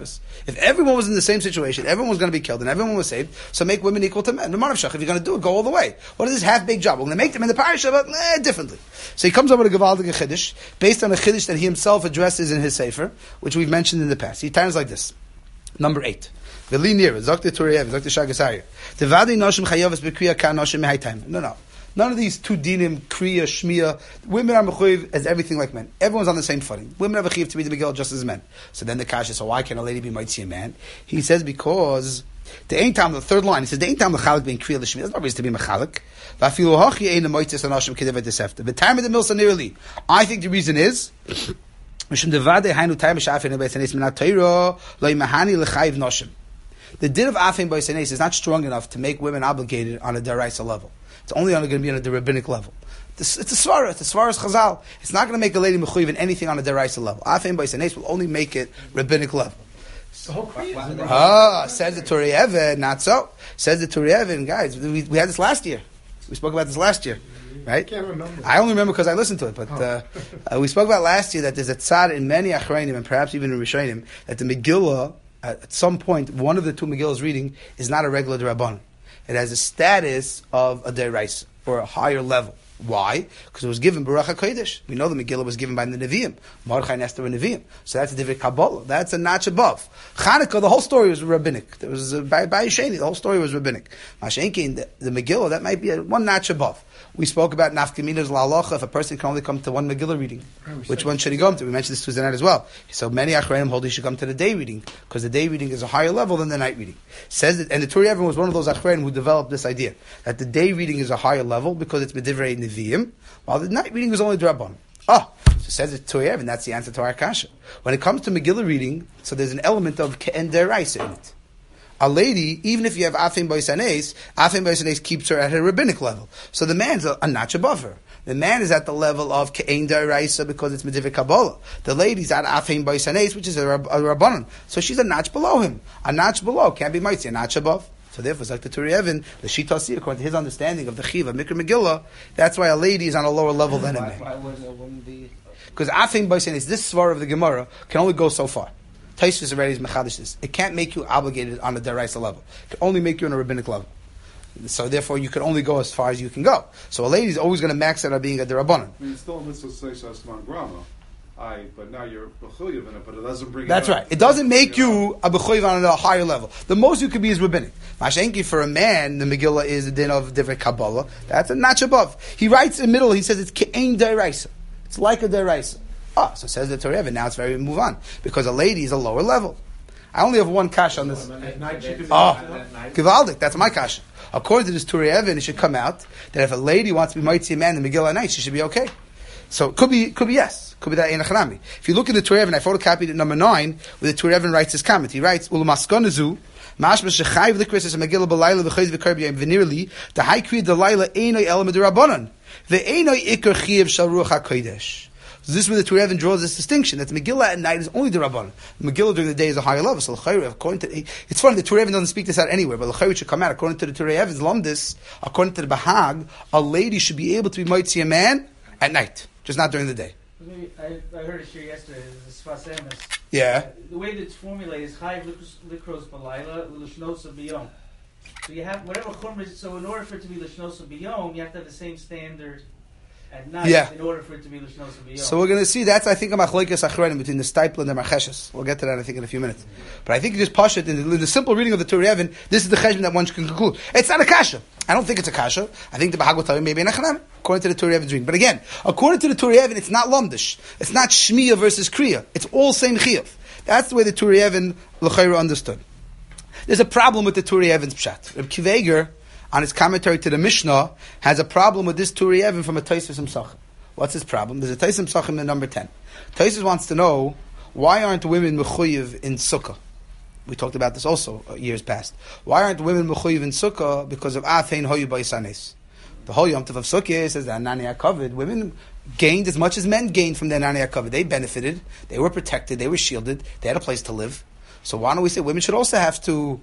If everyone was in the same situation, everyone was going to be killed, and everyone was saved, so make women equal to men. No matter if you're going to do it, go all the way. What is this half-baked job? We're going to make them in the parasha, but differently. So he comes up with a Gevaldik Chiddush, based on a Chiddush that he himself addresses in his sefer, which we've mentioned in the past. He turns like this. Number 8. V'li nir, Zok the Turei Even, Zok the Shagasai. Tevadi noshim chayavas b'kriya ka noshim mehaytaim. No. None of these 2 dinim, kriya, shmiya. Women are mechuyev as everything like men. Everyone's on the same footing. Women have a chiyuv to be the Megillah just as men. So then the kasha, so why can a lady be mitzi a man? He says because the ain't time, the third line, he says the ain't time the chalik being kriya l'shmiya. There's no reason to be mechalik. V'afilu hachi ein l'moitzes anashim kedevet desefta. The time of the milsa nearly. I think the reason is mishum devade hainu time shafin be'esanes minat Torah lo imahani l'chayiv noshim. The din of afin be'esanes is not strong enough to make women obligated on a deraisa level. It's only going to be on a rabbinic level. It's a svara. It's a svara's chazal. It's not going to make a lady mechuyev in anything on a deraisa level. Afin b'sanes will only make it rabbinic level. The whole Says the Turei Even, not so. Says the Turei Even, guys. We had this last year. We spoke about this last year, right? I can't remember. I only remember because I listened to it. But we spoke about last year that there's a tzad in many achreinim and perhaps even in Rishonim that the Megillah at some point one of the 2 Megillahs reading is not a regular D'Rabbanan. It has a status of a deraisa, or a higher level. Why? Because it was given Baruch HaKodesh. We know the Megillah was given by the Nevi'im. Mordechai and Esther were Nevi'im. So that's a different Kabbalah. That's a notch above. Chanukah, the whole story was rabbinic. There was by Sheni, the whole story was rabbinic. Mashenkin, the Megillah, that might be one notch above. We spoke about nafkamina's la'alocha, if a person can only come to one Megillah reading. Which one should he go to? We mentioned this Tuesday night as well. So many Achreinim hold he should come to the day reading, because the day reading is a higher level than the night reading. Says that, and the Turei Even was one of those Achreinim who developed this idea, that the day reading is a higher level, because it's B'divrei Nevi'im, while the night reading is only D'Rabbanan. So says it Turei Even, that's the answer to our kasha. When it comes to Megillah reading, so there's an element of Ke'en Deraisa in it. A lady, even if you have Afim B'Sanes keeps her at her rabbinic level. So the man's a notch above her. The man is at the level of Ke'en Deraisa because it's Medivik Kabbalah. The lady's at Afim B'Sanes, which is a Rabbanan. So she's a notch below him. A notch below. Can't be Mitzi, a notch above. So therefore, it's like the Turei Even, the Shitasi, according to his understanding of the Chiva, Mikra Megillah, that's why a lady is on a lower level than a man. Why wouldn't a woman be? Because Afim B'Sanes, this svar of the Gemara, can only go so far. Taisvis already is mechadish this. It can't make you obligated on a deraisa level. It can only make you on a rabbinic level. So therefore, you can only go as far as you can go. So a lady is always going to max out on being a derabanan. I mean, it's still a mitzvah seishas man grama. But now you're b'chuyev in it, but it doesn't bring. That's it right. It doesn't make you a b'chuyev on a higher level. The most you could be is rabbinic. Mashenki for a man, the Megillah is a din of different Kabbalah. That's a notch above. He writes in the middle. He says it's ke'ein deraisa. It's like a deraisa. So says the Turei Even. Now it's very move on because a lady is a lower level. I only have one kash on this. Givaldik. That's my kash. According to this Turei Even, it should come out that if a lady wants to be mitzi a man in the Megillah at night, she should be okay. So it could be yes. Could be that Ein Achanami. If you look at the Turei Even, I photocopied it number 9, where the Turei Even writes his comment. He writes, Ulamaskonazu, Mashma Shechayv the Christus and Megillah Balayla v'Chayz v'Karbiyim v'Nirli, the High Kriya Delayla Einoi Elamid Rabbanon, ve'Einoi Iker Chiyav Shal Ruach HaKodesh. So this is where the Turei Even draws this distinction, that the Megillah at night is only the Rabbanon. The Megillah during the day is a higher level. So according to, it's funny, the Turei Even doesn't speak this out anywhere, but L'chayr should come out. According to the Turei Even's Lumdis, according to the Bahag, a lady should be able to be Moitzi a man at night, just not during the day. I heard it here yesterday. The Sfas Emes. Yeah. The way that it's formulated is Chayiv Likros Balayla L'Shnosa B'Yom. So you have whatever chumra. So in order for it to be L'Shnosa B'Yom, you have to have the same standard at night in order for it to be L'Shnosa B'Yom. So we're going to see, that's I think a machlokes achronim between the Steipler and the Marcheshes. We'll get to that I think in a few minutes. But I think you just push it in the simple reading of the Turei Even, this is the cheshbon that one can conclude. It's not a kasha. I don't think it's a kasha. I think the Bahag will tell you maybe an achanami, according to the Turei Even's reading. But again, according to the Turei Even, it's not lumdish. It's not shmiya versus kriya. It's all same chiyuv. That's the way the Turei Even l'chayra understood. There's a problem with the Turei Even's pshat. Reb Kiva Eiger, on his commentary to the Mishnah, has a problem with this Turei Even from a Tosfos Mesachim. What's his problem? There's a Tosfos Mesachim in number 10. Tosfos wants to know, why aren't women mechuyev in Sukkah? We talked about this also years past. Why aren't women mechuyev in Sukkah? Because of Afein Hoyu Baisanes. The whole Yom Tov of Sukkah says that Anani HaKavod, women gained as much as men gained from the Anani HaKavod. They benefited, they were protected, they were shielded, they had a place to live. So why don't we say women should also have to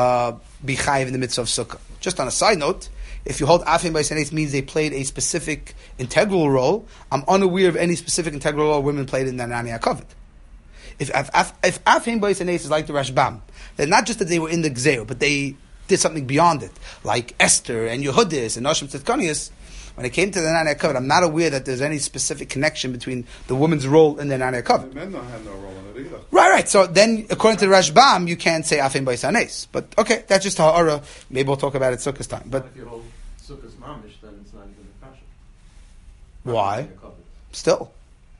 be chayiv in the mitzvah of Sukkah? Just on a side note, if you hold Afein Baisanes means they played a specific integral role, I'm unaware of any specific integral role women played in the Anani HaKavod. If Afein Baisanes is like the Rashbam, then not just that they were in the Gzeo, but they did something beyond it, like Esther and Yehudis and Noshim Tzedkonius. When it came to the Anani HaKavod, I'm not aware that there's any specific connection between the woman's role in the Anani HaKavod. Men don't have no role in it either. Right. So then, according to the Rashbam, you can't say Afein Baisanes. But okay, that's just ha'ara. Maybe we'll talk about it Sukkah's time. But if you hold Sukkah's mamish, then it's not even a kasha. Why? Still.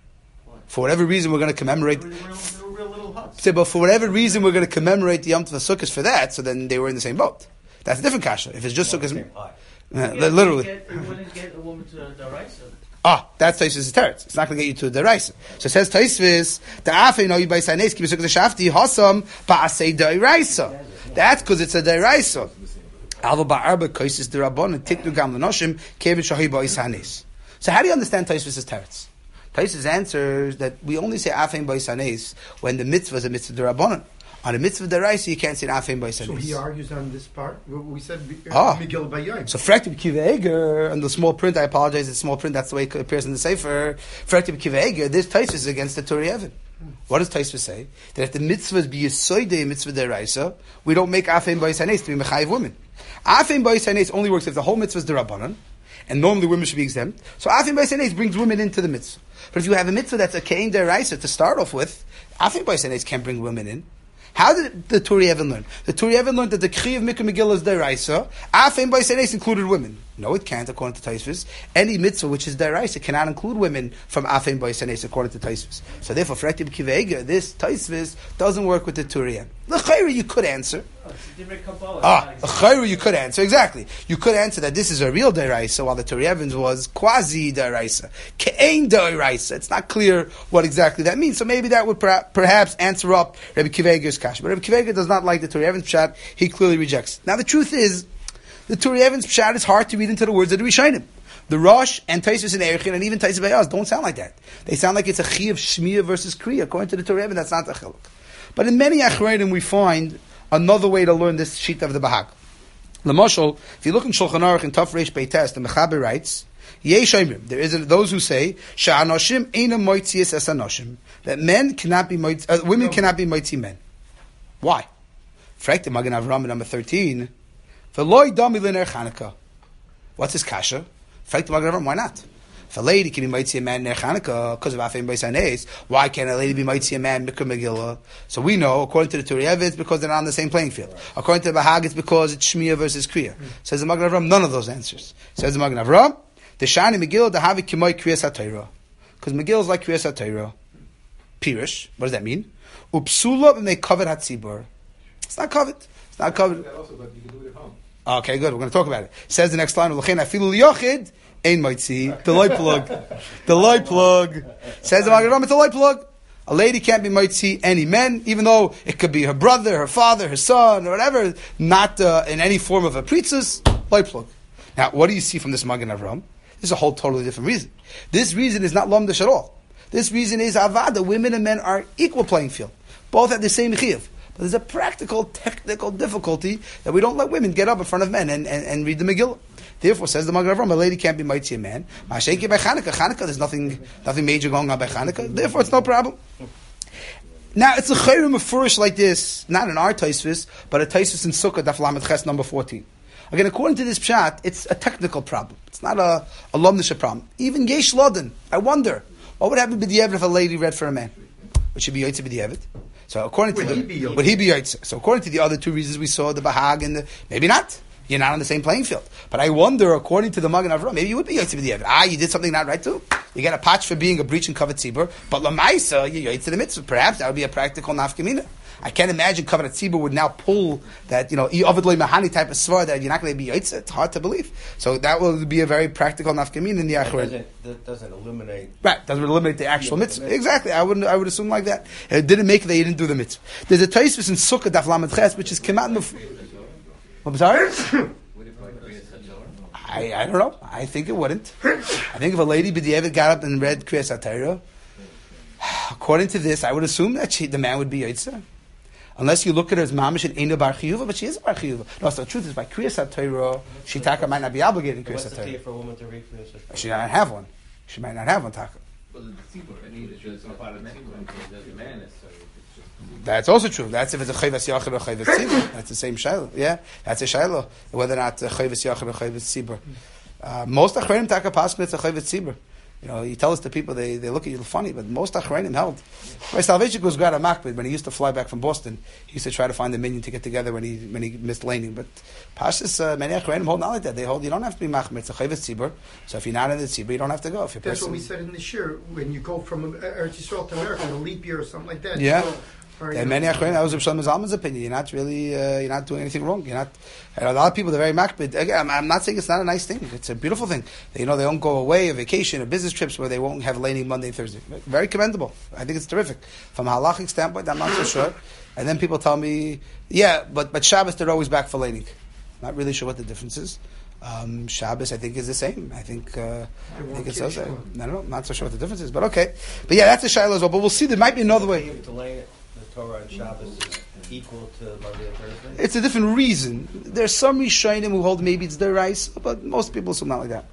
For whatever reason, we're going to commemorate. They were real little huts. Say, but for whatever reason, we're going to commemorate the Yom Tov Sukkos for that. So then they were in the same boat. That's a different kasha. If it's just Sukkos, literally. It wouldn't get a woman to deraisa. That's Tosfos' teretz. It's not going to get you to the deraisa. So it says Tosfos, the Afein Hoyu Baisanes ki b'Sukkos Shafti hasam ba'asei deraisa. That's because it's a deraisa. Alva ba'arba koisis derabon tiknu gam l'noshim kevin shahi ba'Baisanes. So how do you understand Tosfos' teretz? Tosfos answers that we only say Afein Baisanes when the mitzvah is a mitzvah derabon. On a mitzvah deraisa, you can't say Afein Baisanes. So he argues on this part. We said Megillah Bayayim. So Frekti Kiva Eiger, on the small print, I apologize, it's small print, that's the way it appears in the Sefer. Frekti Kiva Eiger, this Tosfos is against the Turei Even. What does Tosfos say? That if the mitzvahs be Yisoidei mitzvah deraisa, we don't make Afein Baisanes to be Mechayiv women. Afein Baisanes only works if the whole mitzvah is derabanan, and normally women should be exempt. So Afein Baisanes brings women into the mitzvah. But if you have a mitzvah that's a Kein deraisa to start off with, Afein Baisanes can't bring women in. How did the Turei Even learn? The Turei Even learned that the Kri of Mikra Megillah is deraisa. Afein Baisanes included women. No, it can't, according to Tosfos. Any mitzvah which is deraisa cannot include women from Afein Baisanes, according to Tosfos. So therefore, Frekti Kiva Eiger, this Tosfos doesn't work with the Turei Even. L'chayra, you could answer. It's a different Kabbalah. L'chayra, you could answer, exactly. You could answer that this is a real deraisa, while the Turei Even was quasi deraisa. Ke'ein deraisa. It's not clear what exactly that means. So maybe that would perhaps answer up Rabbi Kiva Eiger's kasha. But Rabbi Kiva Eiger does not like the Turei Even's pshat. He clearly rejects. Now the truth is, the Turei Even's pshat is hard to read into the words of the Rishonim. The Rosh and Tosfos and Erechin and even Tosfos Bayaz don't sound like that. They sound like it's a chi of Shmiya versus Kriya. According to the Turei Even, that's not a chiluk. But in many Achreidim we find another way to learn this sheet of the Bahag. L'moshel, if you look in Shulchan Aruch in Taf Reish Beites, the Mechaber writes, Yesh Oimrim, there is those who say, Sha'anoshim eina moitzias es anoshim, that women cannot be moitzi men. Why? Frekti Magen Avraham number 13, V'loi dami l'ner Chanukah. What's his kasha? Frekti Magen Avraham, why not? If a lady can be mighty a man near Chanukah because of Afein Baisanes, why can't a lady be mighty a man Mikra Megillah? So we know, according to the Turei Even, it's because they're not on the same playing field. According to the Bahag, it's because it's Shmiya versus Kriya. Says the Magen Avraham, none of those answers. Says the Magen Avraham, the Shani Megillah, the Havi Kimoi Kriyas HaTorah. Because Megillah is like Kriyas HaTorah. Pirish, what does that mean? Upsula and they covered Hatzibur. It's not covered. Okay, good. We're going to talk about it. Says the next line, Ein Maitzi. The light plug. The light plug. Says the Magen Avraham, it's a light plug. A lady can't be Maitzi any men, even though it could be her brother, her father, her son, or whatever, not in any form of a princess. Light plug. Now, what do you see from this Magen Avraham? This is a whole totally different reason. This reason is not Lomdish at all. This reason is Avada. Women and men are equal playing field. Both have the same chiyuv. But there's a practical, technical difficulty that we don't let women get up in front of men and read the Megillah. Therefore, says the Magen Avraham, a lady can't be mighty a man. Ma'ashenki by Chanukah. Chanukah, there's nothing major going on by Chanukah. Therefore, it's no problem. Now, it's a chayrim of furish like this, not in our Taisvis, but a Taisvis in Sukkah, Daf Lamed Ches, number 14. Again, according to this pshat, it's a technical problem. It's not a lomnisha problem. Even Yesh Lodin, I wonder, what would happen b'diavad if a lady read for a man? Would she be Yotze b'diavad? So according to would he be Yotze? So according to the other two reasons we saw, the Bahag and maybe not. You're not on the same playing field. But I wonder, according to the Magen Avraham, maybe you would be Yotze b'diavad. You did something not right too. You get a patch for being a breach in Kavod Tzibur, but Lamaisa, you're Yotze the mitzvah. Perhaps that would be a practical nafkamina. I can't imagine Kavod Tzibur would now pull that, Ovid Loi Mahani type of svar that you're not going to be Yotze. It's hard to believe. So that will be a very practical nafkamina in the Achron. That doesn't eliminate. Right, doesn't eliminate the actual mitzvah. Exactly. I would assume like that. It didn't make it that you didn't do the mitzvah. There's a Taisvis in Sukkah Daf Lamed Ches, which is Kemat I'm sorry? I don't know. I think it wouldn't. I think if a lady b'diavad got up and read Kriyas HaTorah, according to this, I would assume that the man would be Yotze. Unless you look at her as mamish and Eino Bar Chiyuva, but she is a Bar Chiyuva. No, so the truth is, by Kriyas HaTorah, Shitaka might not be obligated in Kriyas HaTorah. What's the key for a woman to read Kriyas HaTorah? She might not have one. She might not have one, Taka. That's also true. That's if it's a chayvas yachid or chayvas tzibur. That's the same shayla. Yeah, that's a shayla. Whether or not chayvas yachid or chayvas tzibur. Most achreinim taka paskin it's a chayvas tzibur. You tell us to people, they look at you funny, but most achreinim held. My Salvation was Grad Makbid when he used to fly back from Boston. He used to try to find a minion to get together when he missed laning. But Pashas, many achreinim hold not like that. They hold you don't have to be machmir. It's a chayvas tzibur. So if you're not in the tzibur, you don't have to go. If you're That's what we said in the shir when you go from Eretz Yisrael to America, a leap year or something like that. Yeah. And many achreinim, that was Rav Shlomo Zalman's opinion. You're not really, you're not doing anything wrong. You're not. A lot of people, they're very makbid. Again, I'm not saying it's not a nice thing. It's a beautiful thing. They don't go away, a vacation, or business trips where they won't have laning Monday and Thursday. Very commendable. I think it's terrific. From a halachic standpoint, I'm not so sure. And then people tell me, yeah, but Shabbos they're always back for laning. Not really sure what the difference is. Shabbos, I think, is the same. I think it's also. I don't know. Not so sure what the difference is, but okay. But yeah, that's a shayla as well. But we'll see. There might be another way. Torah and Shabbos is equal to Monday and Thursday? It's a different reason. There's some Rishonim who hold maybe it's their rice, but most people assume not like that.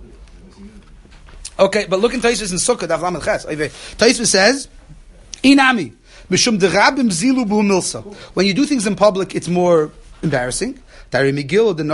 Okay, but look in Taisvis in Sukkah, Daf Lamed Ches. Taisvis says, Inami, Mishum derabim zilu bu milsa. When you do things in public, it's more embarrassing. Because when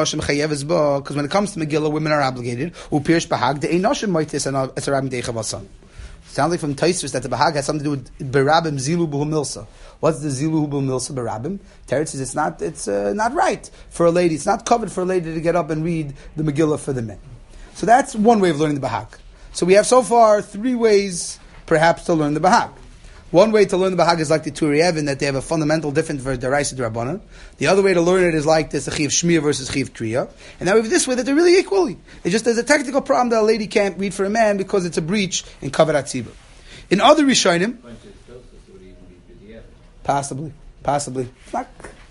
it comes to Megillah, women are obligated. Upirish bahag de enoshim moitis and it's a rabbi deichavasan. Sounds like from Taisvis that the Bahag has something to do with Berabim Zilu Buhu Milsa. What's the Zilu Buhu Milsa Berabim? Teretz says it's not right for a lady. It's not covered for a lady to get up and read the Megillah for the men. So that's one way of learning the Bahag. So we have so far 3 ways, perhaps, to learn the Bahag. One way to learn the Bahag is like the Turi Evin, that they have a fundamental difference for Deraisa D'Rabbanan. The other way to learn it is like this, the Chiv Shmir versus Chiv Kriya. And now we have this way that they're really equally. It's just there's a technical problem that a lady can't read for a man because it's a breach in Kavod Tzibur. In other Rishonim, possibly. Right,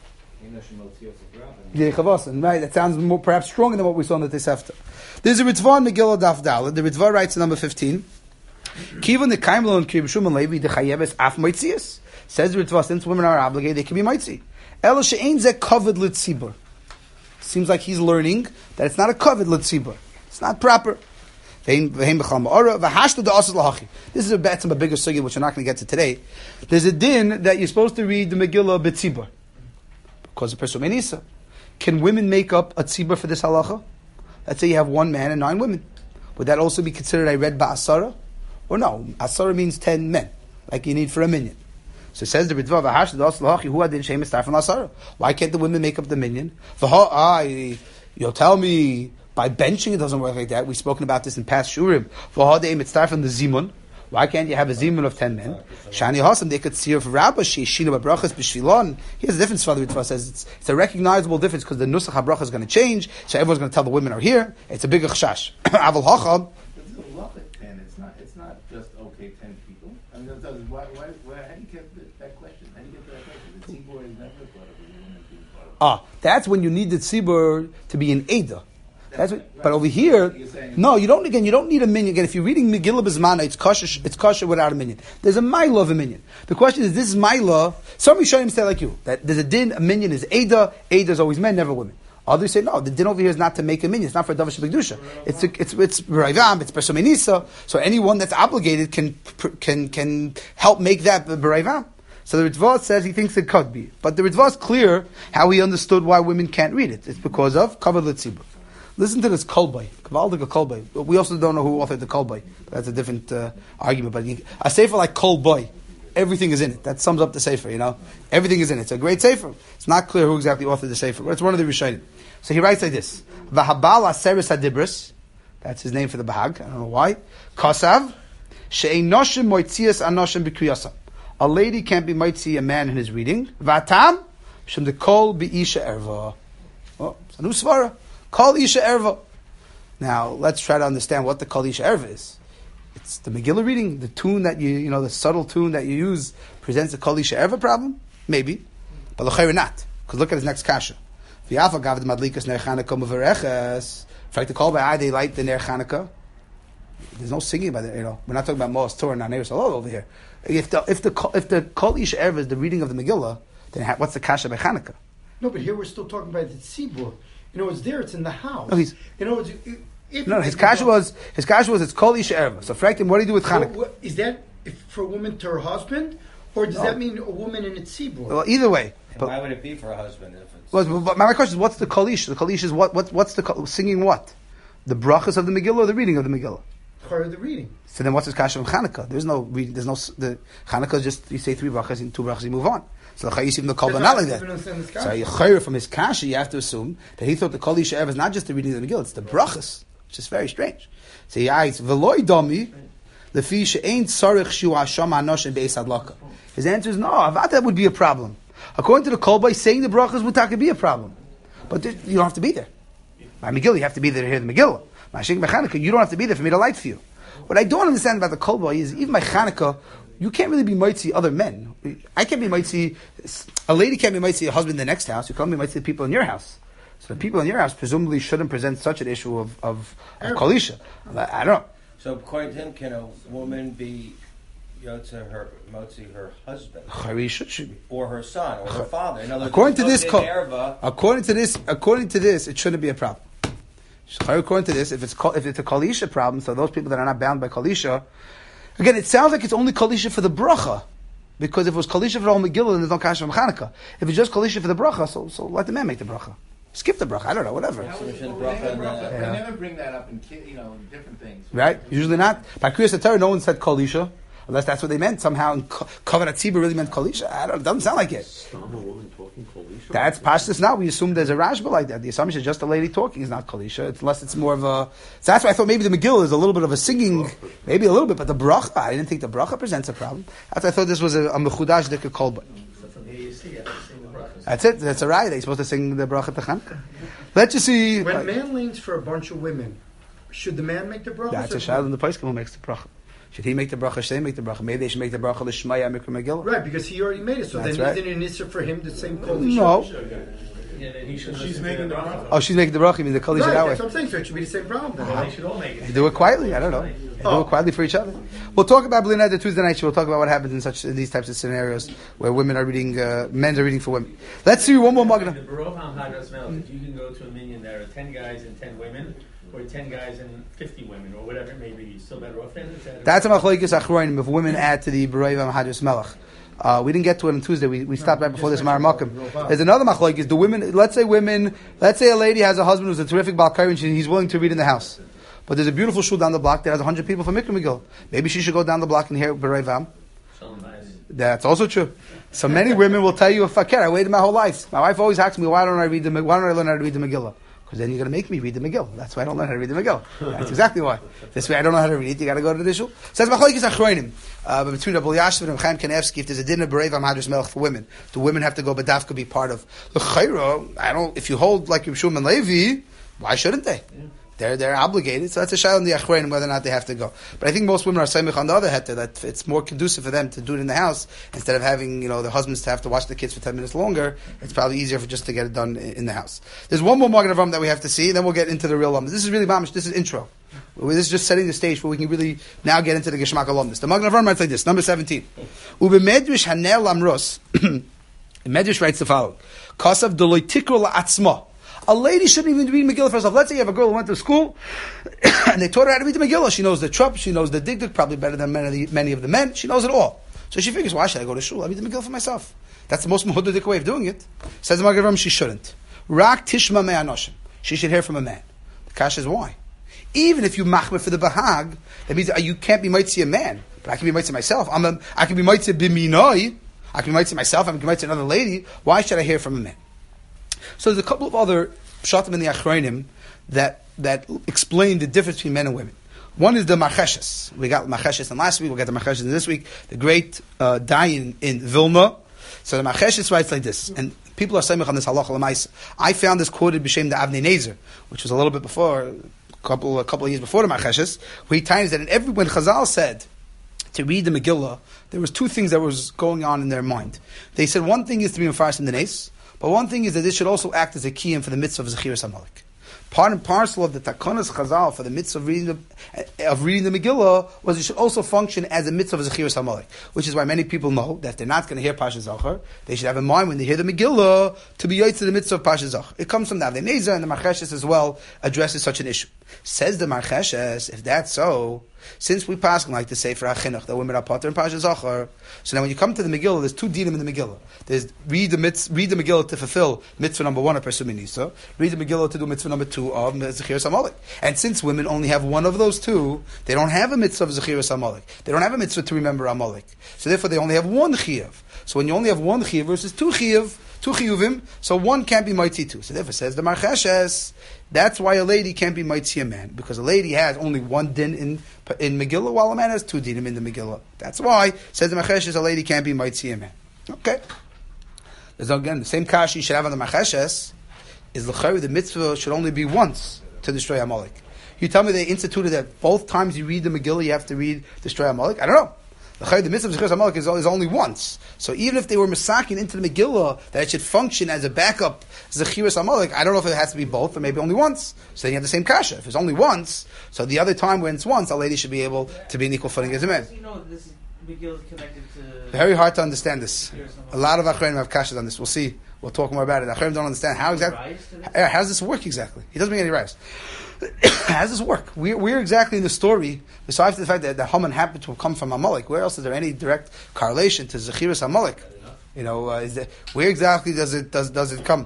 that sounds more perhaps stronger than what we saw in the Tosefta. There's a Ritva in Megillah Daf Daled. The Ritva writes in number 15, Kivan the Kaimlo and Kirib Shum and Levi the Chayeves Af Moitzias. Says the Ritva, since women are obligated, they can be Moitzi. Ela she'ein zeh kavod l'tzibur. Seems like he's learning that it's not a kavod l'tzibur. It's not proper. This is a bigger sugya which we're not going to get to today. There's a din that you're supposed to read the Megillah b'tzibur because of Pesum Enisa. Can women make up a tzibur for this halacha? Let's say you have 1 man and 9 women. Would that also be considered a red ba'asara? Or no? Asara means 10 men, like you need for a minyan. So it says the Ritva, why can't the women make up the minyan? You'll tell me by benching it doesn't work like that. We've spoken about this in past shurim. It's from the zimun. Why can't you have a zimun of 10 men? Shani Hasam, they could see of Rabbah, Shishina Brachas B'Shvilon. Here's the difference, Father Ritva says. It's a recognizable difference because the Nusach HaBracha is going to change, so everyone's going to tell the women are here. It's a bigger chashash. Aval Hacham. And it's not just, okay, 10 people. I mean, how do you get that question? How do you get to that question? The tzibur is never part of the women being part of it. That's when you need the tzibur to be an Eidah. That's what, right. But over here, no, you don't. Again, you don't need a minyan. Again, if you're reading Megillah B'Zmana, it's kosher without a minyan. There's a mila of a minyan. The question is, this is mila. Some Rishonim say like you that there's a din. A minyan is Eidah. Eidah is always men, never women. Others say no. The din over here is not to make a minyan. It's not for Davar Shebekdusha. It's B'Raivam. It's Pesha Menisa. So anyone that's obligated can help make that B'Raivam. So the Ritva says he thinks it could be, but the Ritva is clear how he understood why women can't read it. It's because of Kavod L'Tzibur. Listen to this Kolbay. Kavaldik Kolbay. We also don't know who authored the Kolbay. That's a different argument. But a sefer like Kolbay, everything is in it. That sums up the sefer, Everything is in it. It's a great sefer. It's not clear who exactly authored the sefer, but it's one of the Rishonim. So he writes like this. V'habal aseres hadibris. That's his name for the Bahag. I don't know why. Kasav. She'ein noshim moitzias anoshim b'kriyasam. A lady can't be moitzi a man in his reading. V'atam. Shem de kol bi'isha erva. Oh, it's a new svara. Kol Isha Erva. Now, let's try to understand what the Kol Isha Erva is. It's the Megillah reading, the tune that the subtle tune that you use presents a Kol Isha Erva problem? Maybe. But l'chayr not. Because look at his next kasha. V'yafa gav madlikas ner Chanukah mevareches. In fact, the Kol Ba'ai, they light the ner Chanukah. There's no singing by the, We're not talking about Moas Torah and Aneir Salol over here. If the Kol Isha Erva is the reading of the Megillah, then what's the kasha by Chanukah? No, but here we're still talking about the tzibur. It's there. It's in the house. No, his kasha was it's Kol Isha Erva. So, Frankton, what do you do with Chanukah? Is that for a woman to her husband, or does that mean a woman in a tzibur? Well, either way. But why would it be for a husband if it's? Well, but my question is, what's the Kol Isha? The Kol Isha is what's the singing what? The brachas of the Megillah or the reading of the Megillah? Part of the reading. So then, what's his kasha from Chanukah? There's no reading. The Chanukah is just you say 3 brachas and 2 brachas, you move on. So the Chayyim the Kol not like that. So Chayyim from his kasha, you have to assume that he thought the Kol Isha Erva is not just the reading of the Megillah; it's the brachas, which is very strange. So he writes, "V'loi dami lefi she'ein tzarich shu hasham hanoshim be'es adlaka." His answer is no. I thought that would be a problem. According to the Kolbay, saying the brachas would take be a problem, but you don't have to be there. By Megillah, you have to be there to hear the Megillah. By Sheng Chanukah, you don't have to be there for me to light for you. What I don't understand about the Kolbay is even by Chanukah, you can't really be mitzi other men. I can't be mitzi. A lady can't be mitzi a husband in the next house. You can't be mitzi the people in your house. So the people in your house presumably shouldn't present such an issue of Kol Isha. I don't know. So according to him, can a woman be yotze her motzi her husband, should be, or her son, or her father? In other words, according to this, it shouldn't be a problem. According to this, if it's a Kol Isha problem, so those people that are not bound by Kol Isha. Again, it sounds like it's only Kol Isha for the bracha, because if it was Kol Isha for the whole Megillah, then there's no kasha from Chanukah. If it's just Kol Isha for the bracha, so let the man make the bracha. Skip the bracha. I don't know, whatever. They never bring that up in different things. Right? Usually not. By Kriyas HaTorah, no one said Kol Isha, unless that's what they meant. Somehow, Kavod HaTzibur really meant Kol Isha. It doesn't sound like it. That's Pashtus now. We assume there's a Rashba like that. The assumption is just a lady talking is not Kol Isha, unless it's more of a... So that's why I thought maybe the Megillah is a little bit of a singing, maybe a little bit, but the bracha, I didn't think the bracha presents a problem. That's why I thought this was a mechudash dika kolba. That's it. That's a riot. They're supposed to sing the bracha to Chanukah. Let's just see... When a man leans for a bunch of women, should the man make the bracha? That's a shayla in the place who makes the bracha. Should he make the bracha? Should they make the bracha? Maybe they should make the bracha l'shmaya mikra Megillah. Right, because he already made it. So that's then right. Isn't it an issur for him the same Kol Isha? No. Yeah, then she's making the bracha. Oh, she's making the bracha. You mean the Kol Isha that way? That's what I'm saying. So it should be the same problem. Then. They should all make it. They do it quietly. I don't know. They do it quietly for each other. We'll talk about B'li Neder Tuesday night. We'll talk about what happens in these types of scenarios where women are reading, men are reading for women. Let's see one more magna. The Barov HaHadras Melech, if you can go to a minyan, there are 10 guys and 10 women, or 10 guys and 50 women, or whatever it may be, you're still better off then? That's a machlokes achronim if women add to the Barov HaHadras Melech. We didn't get to it on Tuesday. We stopped right before this Maramakim. There's another machlokes. The women, let's say a lady has a husband who's a terrific Baal Karim, he's willing to read in the house. But there's a beautiful shul down the block that has 100 people for Mikra Megillah. Maybe she should go down the block and hear B'rei Vam. That's also true. So many women will tell you, if I waited my whole life. My wife always asks me, why don't I learn how to read the Megillah? Because then you're going to make me read the Megillah. That's why I don't learn how to read the Megillah. That's exactly why. This way I don't know how to read it. You got to go to the shul. Says Machlokes Achronim. But between Rabbi Yashiv and Chaim Kanevsky, if there's a din of Berev Hamadras Melech for women, do women have to go? Badavka be part of the Chayra? I don't. If you hold like Reb Shimon Levi, why shouldn't they? Yeah. They're obligated. So that's a shayla in the Achronim whether or not they have to go. But I think most women are samich on the other hand that it's more conducive for them to do it in the house instead of having their husbands to have to watch the kids for 10 minutes longer. It's probably easier for just to get it done in the house. There's one more Magen Avraham that we have to see, and then we'll get into the real lumdus. This is really mamish. This is intro. This is just setting the stage where we can really now get into the Geshmak alumnus. The Magen Avraham writes like this, number 17. Ubemedrash Hanel Amros. The Medrash writes the following: Kasav Deloy Tikro LaAtzma. A lady shouldn't even read Megillah for herself. Let's say you have a girl who went to school and they taught her how to read the Megillah. She knows the trup, she knows the digduk, probably better than many of the men. She knows it all. So she figures, why should I go to shul? I read the Megillah for myself. That's the most mehudadik way of doing it. Says the Magen Avraham, she shouldn't. Rak tishma me'anoshim. She should hear from a man. The kasha is why. Even if you machmer for the bahag, that means you can't be mitzi a man, but I can be mitzi myself. I can be mitzi biminoi. I can be mitzi myself. I can be mitzi another lady. Why should I hear from a man? So there's a couple of other pshatim in the Achronim that explain the difference between men and women. One is the Marcheshes. We got Marcheshes in last week. We'll get the Marcheshes in this week. The great Dayan in Vilna. So the Marcheshes writes like this, and people are saying on this halacha l'maisa. I found this quoted b'shem the Avnei Nezer, which was a little bit before, a couple of years before the Marcheshes, where he times that when Chazal said to read the Megillah, there was two things that was going on in their mind. They said one thing is to be mefaris in the nes. But one thing is that this should also act as a kiyum for the mitzvah of Zechiras HaMalek. Part and parcel of the Takonas Chazal for the mitzvah of reading the Megillah was it should also function as a mitzvah of Zechiras HaMalek, which is why many people know that if they're not going to hear Pasha Zachar, they should have in mind when they hear the Megillah to be yotze the mitzvah of Pasha Zachar. It comes from the Avnei Nezer, and the Marcheshes as well addresses such an issue. Says the Marcheshes, if that's so, since we pass like to say for Achinuch that women are potter and Pasha Zachar, so now when you come to the Megillah, there's two dinim in the Megillah. There's read the Megillah to fulfill mitzvah number 1 of Pesum Minisa, read the Megillah to do mitzvah number 2 of Zechiras HaMalek. And since women only have one of those two, they don't have a mitzvah of Zechiras HaMalek. They don't have a mitzvah to remember Amalek. So therefore they only have one chiyuv. So when you only have one chiyuv versus two chiyuvim, so one can't be mitzi two. So therefore says the Marcheshes, that's why a lady can't be mitzi a man, because a lady has only one din in Megillah, while a man has two dinim in the Megillah. That's why, says the Marcheshes, a lady can't be mitzi a man. Okay. There's again, the same kash you should have on the Marcheshes is the mitzvah should only be once to destroy Amalek. You tell me they instituted that both times you read the Megillah you have to destroy Amalek? I don't know. The mitzvah of Zechiras HaMalek is only once. So even if they were masakin into the Megillah, that it should function as a backup Zechiras HaMalek, I don't know if it has to be both or maybe only once. So then you have the same kasha. If it's only once, so the other time when it's once, a lady should be able to be in equal footing as a man. You know, this Megillah is connected to... Very hard to understand this. A lot of Achronim have kashas on this. We'll see. We'll talk more about it. Achronim don't understand how exactly. How does this work exactly? He doesn't make any rice. How does this work? Where exactly in the story, besides the fact that Haman happened to have come from Amalek, where else is there any direct correlation to Zechiras HaMalek? Where exactly does it come?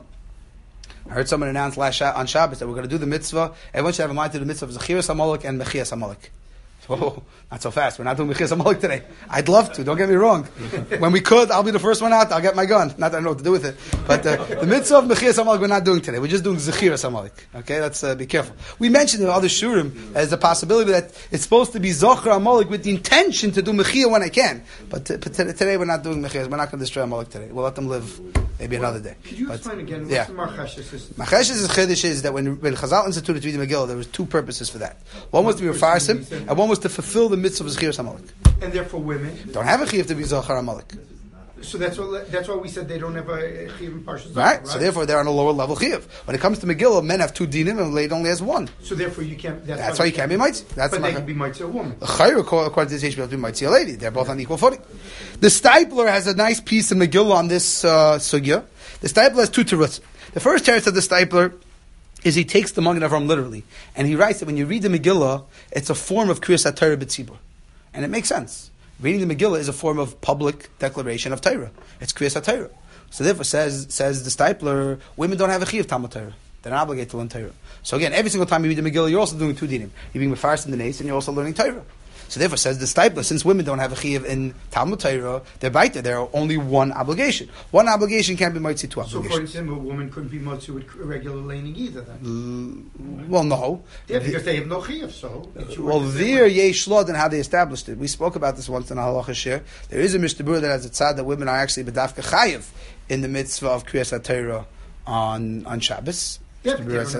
I heard someone announce on Shabbos that we're going to do the mitzvah. Everyone should have in mind to do the mitzvah of Zechiras HaMalek and Mechias HaMalek. Oh, not so fast. We're not doing Mechias HaMalek today. I'd love to. Don't get me wrong. When we could, I'll be the first one out. I'll get my gun. Not that I know what to do with it. But the mitzvah of Mechias HaMalek we're not doing today. We're just doing Zechiras HaMalek. Okay, let's be careful. We mentioned in other shurim as a possibility that it's supposed to be Zocher HaMalek with the intention to do Mechia when I can. But today we're not doing Mechias. We're not going to destroy HaMalek today. We'll let them live maybe another day. Could you explain again what's the Marcheshes? Marcheshes' chiddush is that when Chazal instituted to read the Megillah, there was two purposes for that. One was to be refarsim, and one was to fulfill the mitzvah of Zechiras HaMalek. And therefore women don't have a chiyuv to be Zocher HaMalek. So that's why we said they don't have a chiyuv in Parshas right? So therefore they're on a lower level chiyuv. When it comes to Megillah, men have two dinim and a lady only has one. So therefore you can't... That's why you can't be mitzi. But they can be mitzi a woman. The chayr, according to this, be mitzi a lady. They're both on equal footing. The Stipler has a nice piece in Megillah on this sugya. The Stipler has two terutzim. The first teretz of the Stipler is he takes the Magen Avraham literally, and he writes that when you read the Megillah, it's a form of Kriyas HaTorah b'tzibur. And it makes sense. Reading the Megillah is a form of public declaration of Torah. It's Kriyas HaTorah. So therefore, says the Stipler, women don't have a chiyuv Talmud Torah. They're not obligated to learn Torah. So again, every single time you read the Megillah, you're also doing two dinim. You're being mefaris in the nes, and you're also learning Torah. So therefore, says the Stipler, since women don't have a chiyuv in Talmud Torah, they're baita. There are only one obligation. One obligation can't be mitzi two obligations. So, for example, a woman couldn't be mitzi with regular laning either, then? Well, no. Yeah, because they have no chiyuv, so... Well, there, yesh lod, and how they established it. We spoke about this once in a halacha shir. There is a Mishnah Berurah that has a tzad that women are actually bedafka chayiv in the mitzvah of Kriyas HaTorah on Shabbos. Yeah,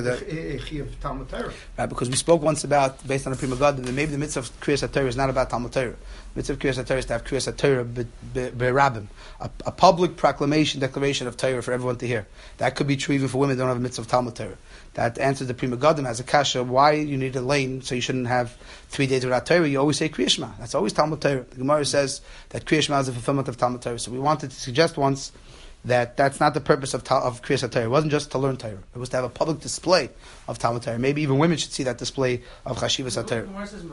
right, because we spoke once about, based on the Prima God, that maybe the mitzvah of Kriyas HaTorah is not about Talmud Torah. The mitzvah of Kriyas HaTorah is to have Kriyas HaTorah be'rabim, a public proclamation, declaration of Torah for everyone to hear. That could be true even for women who don't have a mitzvah of Talmud Torah. That answers the Prima Godim as a kasha, why you need a lane, so you shouldn't have 3 days without Torah. You always say Kriya Shema. That's always Talmud Torah. The Gemara says that Kriya Shema is the fulfillment of Talmud Torah. So we wanted to suggest once that that's not the purpose of Kriyas HaTorah. It wasn't just to learn Torah. It was to have a public display of Talmud Torah. Maybe even women should see that display of Chashivas HaTorah.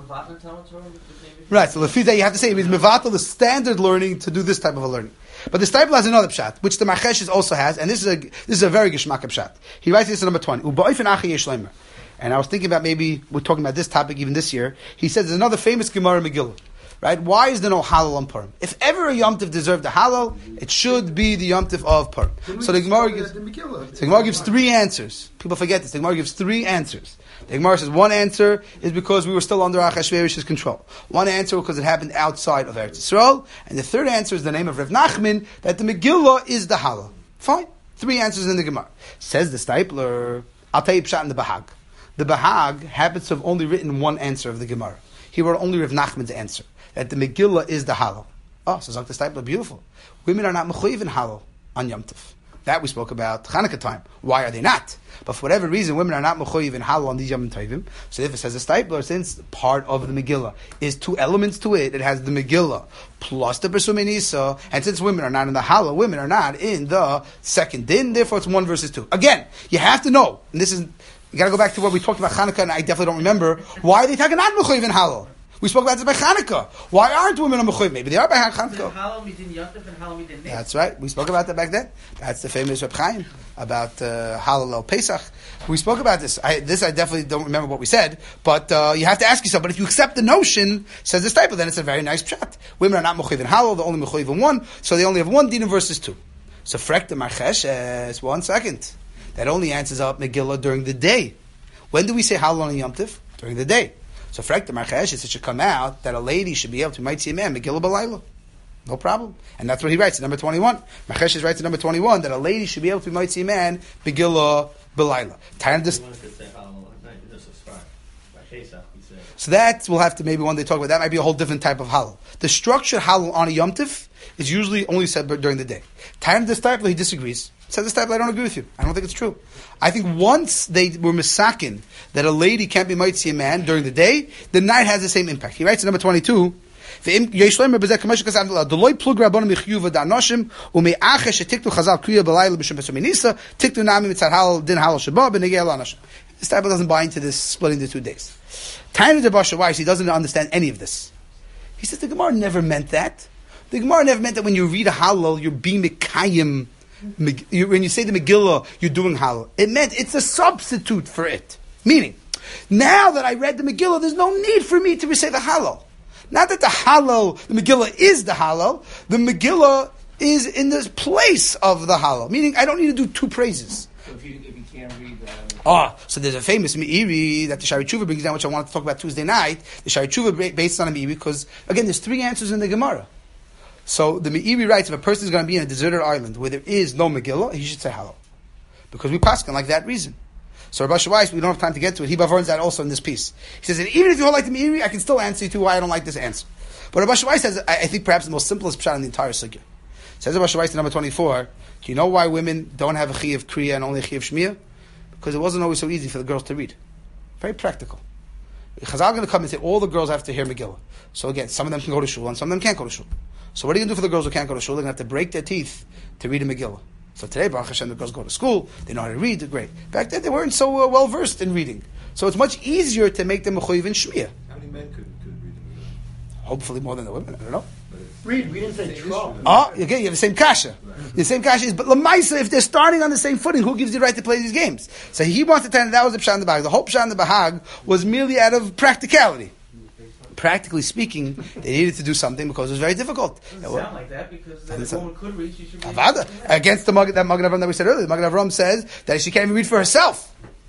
Right, so Lefida, you have to say it means Mevatel, the standard learning, to do this type of a learning. But the Stipler has another pshat, which the Machesh also has, and this is a very Geshmak pshat. He writes this in number 20. And I was thinking about maybe we're talking about this topic even this year. He says there's another famous Gemara Megillah. Right? Why is there no halal on Purim? If ever a Yom Tov deserved a halal, it should be the Yom Tov of Purim. So the Gemara gives 3 answers. People forget this. The Gemara gives 3 answers. The Gemara says one answer is because we were still under Achashverosh's control. One answer because it happened outside of Eretz Yisrael. And the third answer is the name of Rav Nachman, that the Megillah is the halal. Fine. 3 answers in the Gemara. Says the Stipler, I'll tell you pshat in the Bahag. The Bahag happens to have only written one answer of the Gemara. He wrote only Rav Nachman's answer, that the Megillah is the halal. Oh, so Dr. Stipler, beautiful. Women are not mechuyev in halal on Yom Tov. That we spoke about Chanukah time. Why are they not? But for whatever reason, women are not mechuyev in halal on these Yom Tovim. So if it says the Stipler, since part of the Megillah is 2 elements to it, it has the Megillah plus the Pesumei Nisa, and since women are not in the halal, women are not in the second din, therefore it's 1 versus 2. Again, you have to know, and this is, you got to go back to what we talked about Chanukah, and I definitely don't remember, why are they talking not mechuyev in halal? We spoke about this by Chanukah. Why aren't women on mechuyev? Maybe they are by Chanukah. That's right. We spoke about that back then. That's the famous Reb Chaim about Halal El Pesach. We spoke about this. I definitely don't remember what we said, but you have to ask yourself. But if you accept the notion, says this type, then it's a very nice pshat. Women are not mechuyev in Halal; they're only mechuyev in 1, so they only have 1 din versus 2. So frek the Marchesh, 1 second. That only answers up Megillah during the day. When do we say Halal on Yom Tov? During the day. So Frek the Marchesh, it should come out that a lady should be able to might see a man Megillah B'layla. No problem. And that's what he writes in number 21. Marchesh writes in number 21 that a lady should be able to might see a man Megillah B'layla. So that we'll have to maybe one day talk about. That might be a whole different type of halal. The structured halal on a Yom Tov is usually only said during the day. Time this type, he disagrees. Says this type, I don't agree with you. I don't think it's true. I think once they were misakin that a lady can't be might see a man during the day, the night has the same impact. He writes in number 22. This type doesn't buy into this splitting the 2 days. Time of the Basha Weiss, he doesn't understand any of this. He says the Gemara never meant that. The Gemara never meant that when you read a halal, you're being mekayim. When you say the Megillah, you're doing halal. It meant it's a substitute for it. Meaning, now that I read the Megillah, there's no need for me to recite the halal. Not that the halal, the Megillah is the halal. The Megillah is in this place of the halal. Meaning, I don't need to do 2 praises. So if you can't read that... So there's a famous Meiri that the Shari Tshuva brings down, which I wanted to talk about Tuesday night. The Shari Tshuva based on a Meiri, because, again, there's 3 answers in the Gemara. So the Meiri writes, if a person is going to be in a deserted island where there is no Megillah, he should say halal. Because we paskin like that reason. So Rabbi Shawais, we don't have time to get to it. He bavarns that also in this piece. He says that even if you hold like the Meiri, I can still answer you to why I don't like this answer. But Rabbi Shawais says, I think perhaps the most simplest pshat in the entire sugya. Says Rabbi Shawais in number 24, do you know why women don't have a chi of kriya and only a chi of shmiyah? Because it wasn't always so easy for the girls to read. Very practical. Chazal are going to come and say all the girls have to hear Megillah. So again, some of them can go to shul and some of them can't go to shul. So what are you going to do for the girls who can't go to shul? They're going to have to break their teeth to read a Megillah. So today, Baruch Hashem, the girls go to school, they know how to read, they're great. Back then, they weren't so well versed in reading. So it's much easier to make them mechuyev in shmiyah. How many men could read the Megillah? Hopefully more than the women, I don't know. Read, we didn't say 12. Again, you have the same kasha. Right. The same kasha is, but Lamaisa, if they're starting on the same footing, who gives you the right to play these games? So he wants to tell you that was the Pshat in the Bahag. The whole Pshat in the Bahag was merely out of practicality. practically speaking, they needed to do something because it was very difficult. It doesn't sound like that, because the woman could read, she should read. Against that Magen Avram that we said earlier, the Magen Avram says that she can't even read for herself.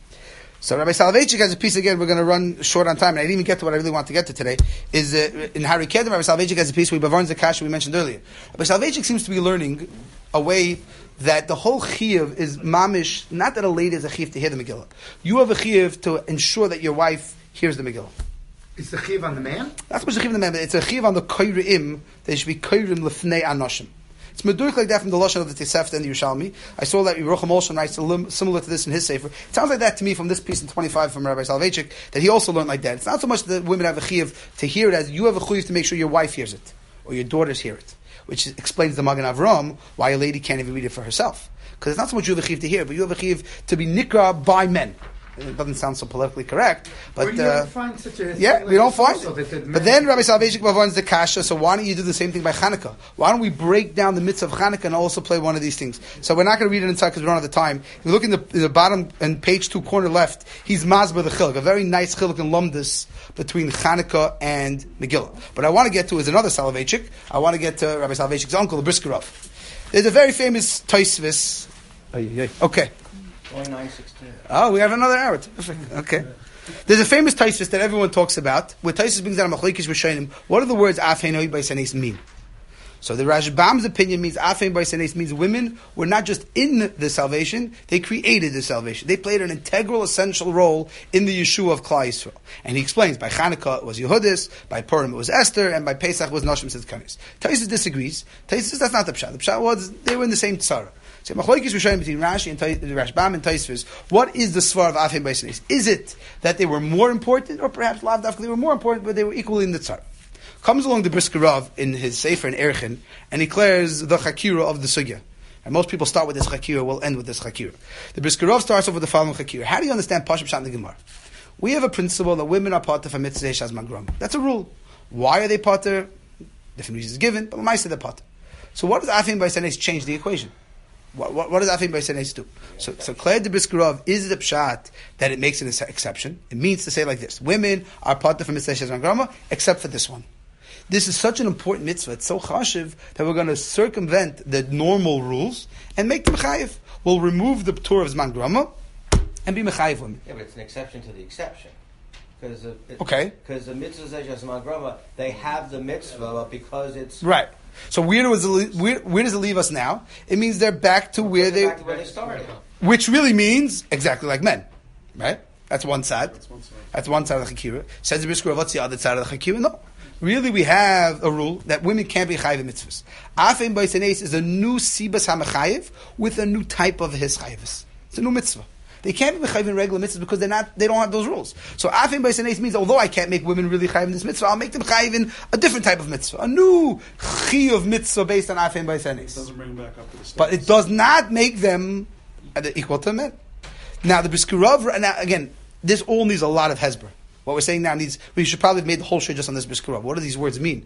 So Rabbi Soloveitchik has a piece again. We're going to run short on time, and I didn't even get to what I really want to get to today. Is in Hari Kedem, Rabbi Soloveitchik has a piece where he bavarns the kasha we mentioned earlier. Rabbi Soloveitchik seems to be learning a way that the whole chiyuv is mamish. Not that a lady has a chiyuv to hear the Megillah. You have a chiyuv to ensure that your wife hears the Megillah. It's the chiyuv on the man? That's what the chiyuv on the man, but it's a chiyuv on the koyreim. They should be koyreim lefnei anoshim. It's medurik like that from the Lashon of the Tosefta and the Yerushalmi. I saw that Yerucham Olshan writes similar to this in his Sefer. It sounds like that to me from this piece in 25 from Rabbi Soloveitchik, that he also learned like that. It's not so much that women have a chiyuv to hear it as you have a chiyuv to make sure your wife hears it, or your daughters hear it, which explains the Magen Avram why a lady can't even read it for herself. Because it's not so much you have a chiyuv to hear, but you have a chiyuv to be nikra by men. It doesn't sound so politically correct, but we don't find such a we don't find it. But then Rabbi Soloveitchik bavarns the kasha. So why don't you do the same thing by Chanukah? Why don't we break down the mitzvah of Chanukah and also play one of these things? So we're not going to read it inside because we don't have the time. If you look in the bottom and page 2 corner left, he's masber the chiluk, a very nice chiluk and lumdus between Chanukah and Megillah. But I want to get to is another Soloveitchik. I want to get to Rabbi Soloveitchik's uncle, the Brisker Rav. There's a very famous Tosfos. Okay. Oh, we have another hour. Perfect. Okay. There's a famous Tosfos that everyone talks about, where Tosfos brings down a machlokes rishonim. What do the words Afein Hoi Baisanes mean? So the Rashbam's opinion means Afein Baisanes means women were not just in the salvation, they created the salvation. They played an integral, essential role in the Yeshua of Klal Yisrael. And he explains, by Chanukah it was Yehudis, by Purim it was Esther, and by Pesach it was Noshim Tzedkanis. Tosfos disagrees. Tosfos says that's not the pshat. The pshat was they were in the same tzara. So machlokes rishonim between Rashi and Rashbam and Tosfos. What is the svar of Afein Baisanes? Is it that they were more important, or perhaps lav dafka they were more important, but they were equally in the tzar? Comes along the Brisker Rav in his Sefer in Erchin and declares the chakira of the sugya. And most people start with this chakira, will end with this chakira. The Brisker Rav starts off with the following chakira. How do you understand Pashup Shat in the Gemara? We have a principle that women are pater from mitzvah shazman grom. That's a rule. Why are they pater? Different reasons given, but L'maisa they're pater. So what does Afein Baisanes change the equation? What does Afein Baisanes do? So Claire de Brisker Rav is the pshat that it makes an exception. It means to say like this: women are pater from mitzvah shazman groma, except for this one. This is such an important mitzvah. It's so chashiv that we're going to circumvent the normal rules and make them chayiv. We'll remove the Torah of Zman Grama and be mechayiv women. Yeah, but it's an exception to the exception. Because the mitzvah of Zman Grama, they have the mitzvah because it's... Right. So where does it leave us now? It means they're back to where they started. Which really means exactly like men. Right? That's one side. That's one side of the chakira. Says the Brisker Rav, what's the other side of the chakira? No. Really, we have a rule that women can't be chayiv in mitzvahs. Afein Baisanes is a new sibas hamachayiv with a new type of his chayivus. It's a new mitzvah. They can't be chayiv in regular mitzvahs because they don't have those rules. So Afein Baisanes means, although I can't make women really chayiv in this mitzvah, I'll make them chayiv in a different type of mitzvah, a new chiyuv mitzvah based on Afein Baisanes. Doesn't bring them back up to the status. But it does not make them equal to men. Now the Brisker Rav, now again, this all needs a lot of hezbollah. What we're saying now we should probably have made the whole show just on this Brisker Rav. What do these words mean?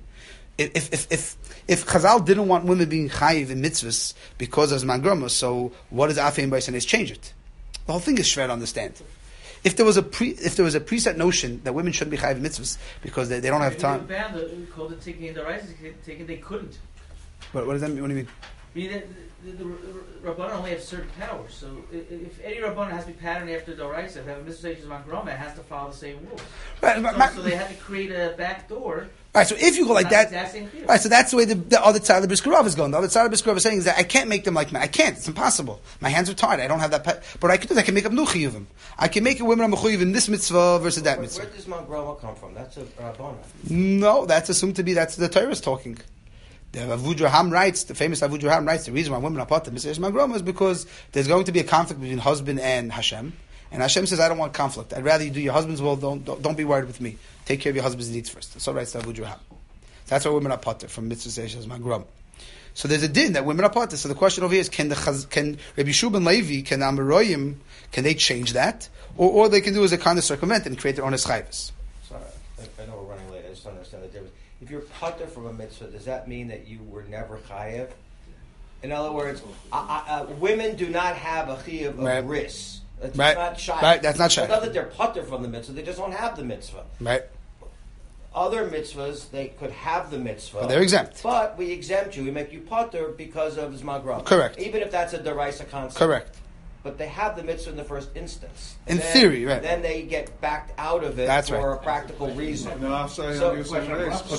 If Chazal didn't want women being chayiv in mitzvahs because of Zman Groma, so what does Afein Baisanes change it? The whole thing is shver to understand. If there was a preset notion that women shouldn't be chayiv in mitzvahs because they don't have time. They called it taking the rights, they couldn't. What does that mean? What do you mean? The Rabbanan only have certain powers. So if any Rabbanan has to be patterned after the Doraisa, if they have a mitzvah of Zman Groma, it has to follow the same rules. Right, so they had to create a back door. Right, so if you go like that, right, so that's the way the other side of the Brisker Rav is going. The other side of the Brisker Rav is saying is that I can't make them like men. I can't. It's impossible. My hands are tied. I don't have that. But what I can do is I can make up new chiyuvim. I can make a women are mechuyev in this mitzvah versus that mitzvah. Where does Zman Groma come from? That's a Rabbanan. No, that's assumed to be that's the Torah is talking. The Avudraham writes, the famous Avudraham writes, the reason why women are part of Mitzvah Zman Groma is because there's going to be a conflict between husband and Hashem. And Hashem says, I don't want conflict. I'd rather you do your husband's will. Don't be worried with me. Take care of your husband's needs first. So writes the Avudraham. That's why women are part from Mitzvah Zman Groma. So there's a din that women are part of. So the question over here is, can Rabbi Yeshua ben Levi, can Amoraim, can they change that? Or all they can do is a kind of circumvent and create their own eschayvus. Sorry, I know we're running late. I just don't understand the difference. If you're pater from a mitzvah, does that mean that you were never chayev? In other words, women do not have a chayev of ris. It's not shy. Right, that's not shy. It's not that they're pater from the mitzvah; they just don't have the mitzvah. Right. other mitzvahs, they could have the mitzvah. But they're exempt. But we exempt you. We make you potter because of Zman Grama. Correct. Even if that's a deraisa concept. Correct. But they have the mitzvah in the first instance. In theory, right. Then they get backed out of it for a practical reason. No, I'm sorry, So puts them back in.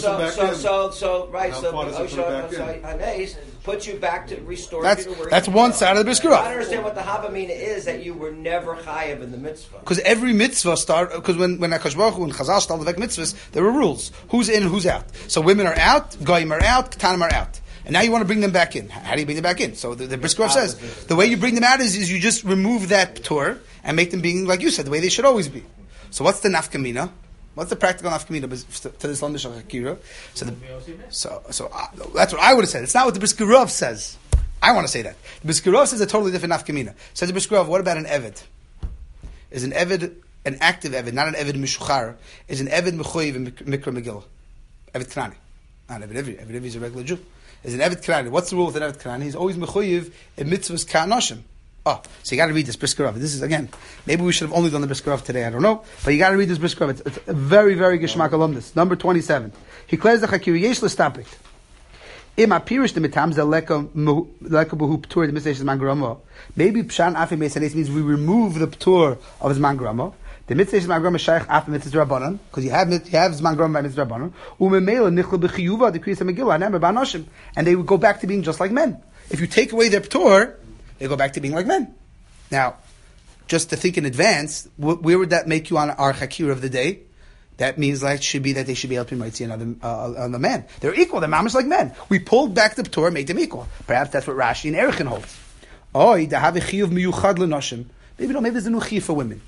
So puts you back to restore you to where that's you one go. side of the Brisker I Rav. don't understand what the Havamina is, that you were never chayav in the mitzvah. Because every mitzvah because when Akash Baruch Hu and Chazal started the mitzvahs, there were rules. Who's in, who's out. So women are out, goyim are out, ketanim are out. And now you want to bring them back in. How do you bring them back in? So the Brisker Rav says, the way you bring them out is you just remove that p'tur and make them being, like you said, the way they should always be. So what's the nafkamina? What's the practical nafkamina to this Landish Hakira? So that's what I would have said. It's not what the Brisker Rav says. I want to say that. The Brisker Rav says a totally different nafkamina. Says the Brisker Rav, what about an eved? Is an eved an active eved, not an eved mishuchar? Is an eved mechoyev in Mikra Megillah? Eved Kanani. Not Eved Ivri. Eved Ivri is a regular Jew. Is an Eved Kanani. What's the rule with an Eved Kanani? He's always mechoyev in mitzvahs ka'anoshim. Oh, so you got to read this Brisker Rav. This is, again, maybe we should have only done the Brisker Rav today, I don't know. But you got to read this Brisker Rav. It's a very, very Geshmak alumnus. Number 27. He declares the Chakir Yesh L'Stapik. Im apirish the mitam ze leka behu p'tur the mitzvah Zman Grama. Maybe pshan afim beisanes means we remove the p'tur of Zman Grama. The mitzvah Zman Grama shaykh afim mitzvah Rabbanan, because you have Zman Grama by mitzvah Rabbanan. Umemela nichel b'chiyuva the kriyas Megillah anemer ba'anoshim, and they would go back to being just like men. If you take away their p'tur, they go back to being like men. Now, just to think in advance, where would that make you on our chakir of the day? That means like should be that they should be helping Mitzi another man. They're equal. They're mamish like men. We pulled back the Torah, made them equal. Perhaps that's what Rashi and Erichin holds. Maybe there's a new chiyuv for women.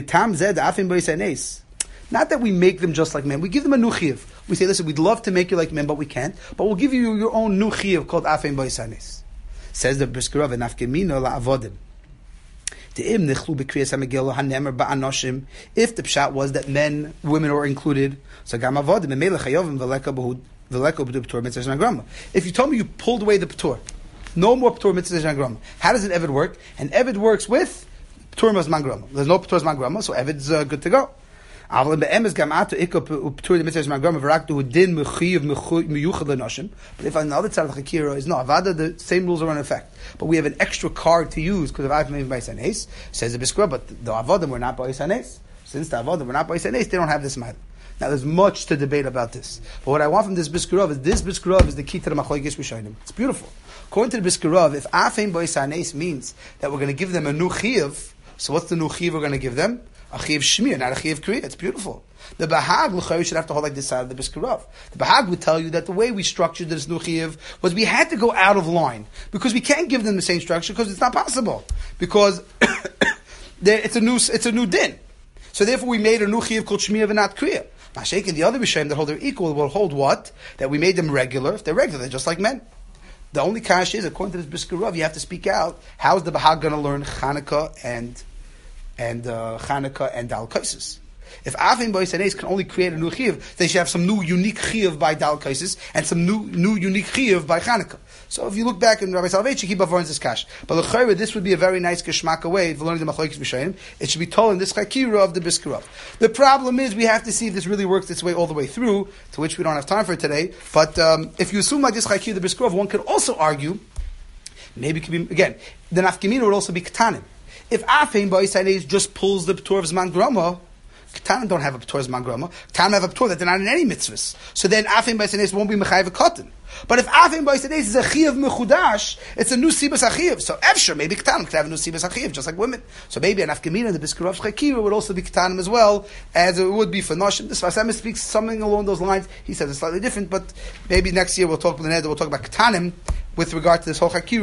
Not that we make them just like men. We give them a new chiyuv. We say, listen, we'd love to make you like men, but we can't. But we'll give you your own new chiyuv called afim boisanes. Says the Brisker Rav, nafkemino la'avodim. If the pshat was that women were included, so if you told me you pulled away the p'tur, no more p'tur mitzvah Zman Grama, how does an eved work? An eved works with p'tur Zman Grama. There's no p'tur Zman Grama, so eved's good to go. But if on the other side of the chakira is no avada, the same rules are in effect, but we have an extra card to use because of avim b'yisanes. Says the Brisker Rav, but the avodim were not b'yisanes. Since the avodim were not b'yisanes, they don't have this matter. Now there's much to debate about this, but what I want from this Brisker Rav is the key to the machlokes rishonim. It's beautiful. According to the Brisker Rav, if afim b'yisanes means that we're going to give them a new chiyuv, so what's the new chiyuv we're going to give them? A chiyuv shmir, not a chiyuv kriya. It's beautiful. The Bahag l'chayr should have to hold like this side of the Brisker Rav. The Bahag would tell you that the way we structured this new chiyuv was we had to go out of line because we can't give them the same structure because it's not possible because it's a new din. So therefore we made a new chiyuv called shmir and not kriya. Mashayk and the other Rishonim that hold they're equal will hold what? That we made them regular. If they're regular, they're just like men. The only kash is, according to this Brisker Rav, you have to speak out. How is the Bahag going to learn Chanukah and Chanukah and Dal Kaisis? If Afim Boisanes can only create a new chiyuv, they should have some new unique chiyuv by Dal Kaisis and some new unique chiyuv by Chanukah. So if you look back in Rabbi Soloveitchik, he bavons this kash. But l'chayra, this would be a very nice geshmaka way of learning the machlokes b'shayim. It should be told in this chakira of the Brisker Rav. The problem is we have to see if this really works its way all the way through, to which we don't have time for today. But if you assume like this chakira the Brisker Rav, one could also argue, maybe it could be, again, the nafkamina would also be ketanim. If Afim Boisanes just pulls the p'tur of Zman Grama, Ketanim don't have a p'tur Zman Grama. Ketanim have a p'tur that they're not in any mitzvahs. So then Afim Boisanes won't be mechayev a cotton. But if Afim Boisanes is a chiyuv mechudash, it's a new sibas achiyuv. So Efshar, maybe Ketanim could have a new sibas achiyuv, just like women. So maybe an Afkamina, the Brisker Rav's chakira would also be Ketanim as well, as it would be for Noshim. This Vasam speaks something along those lines. He says it's slightly different, but maybe next year we'll talk about Ketanim with regard to this whole chakira.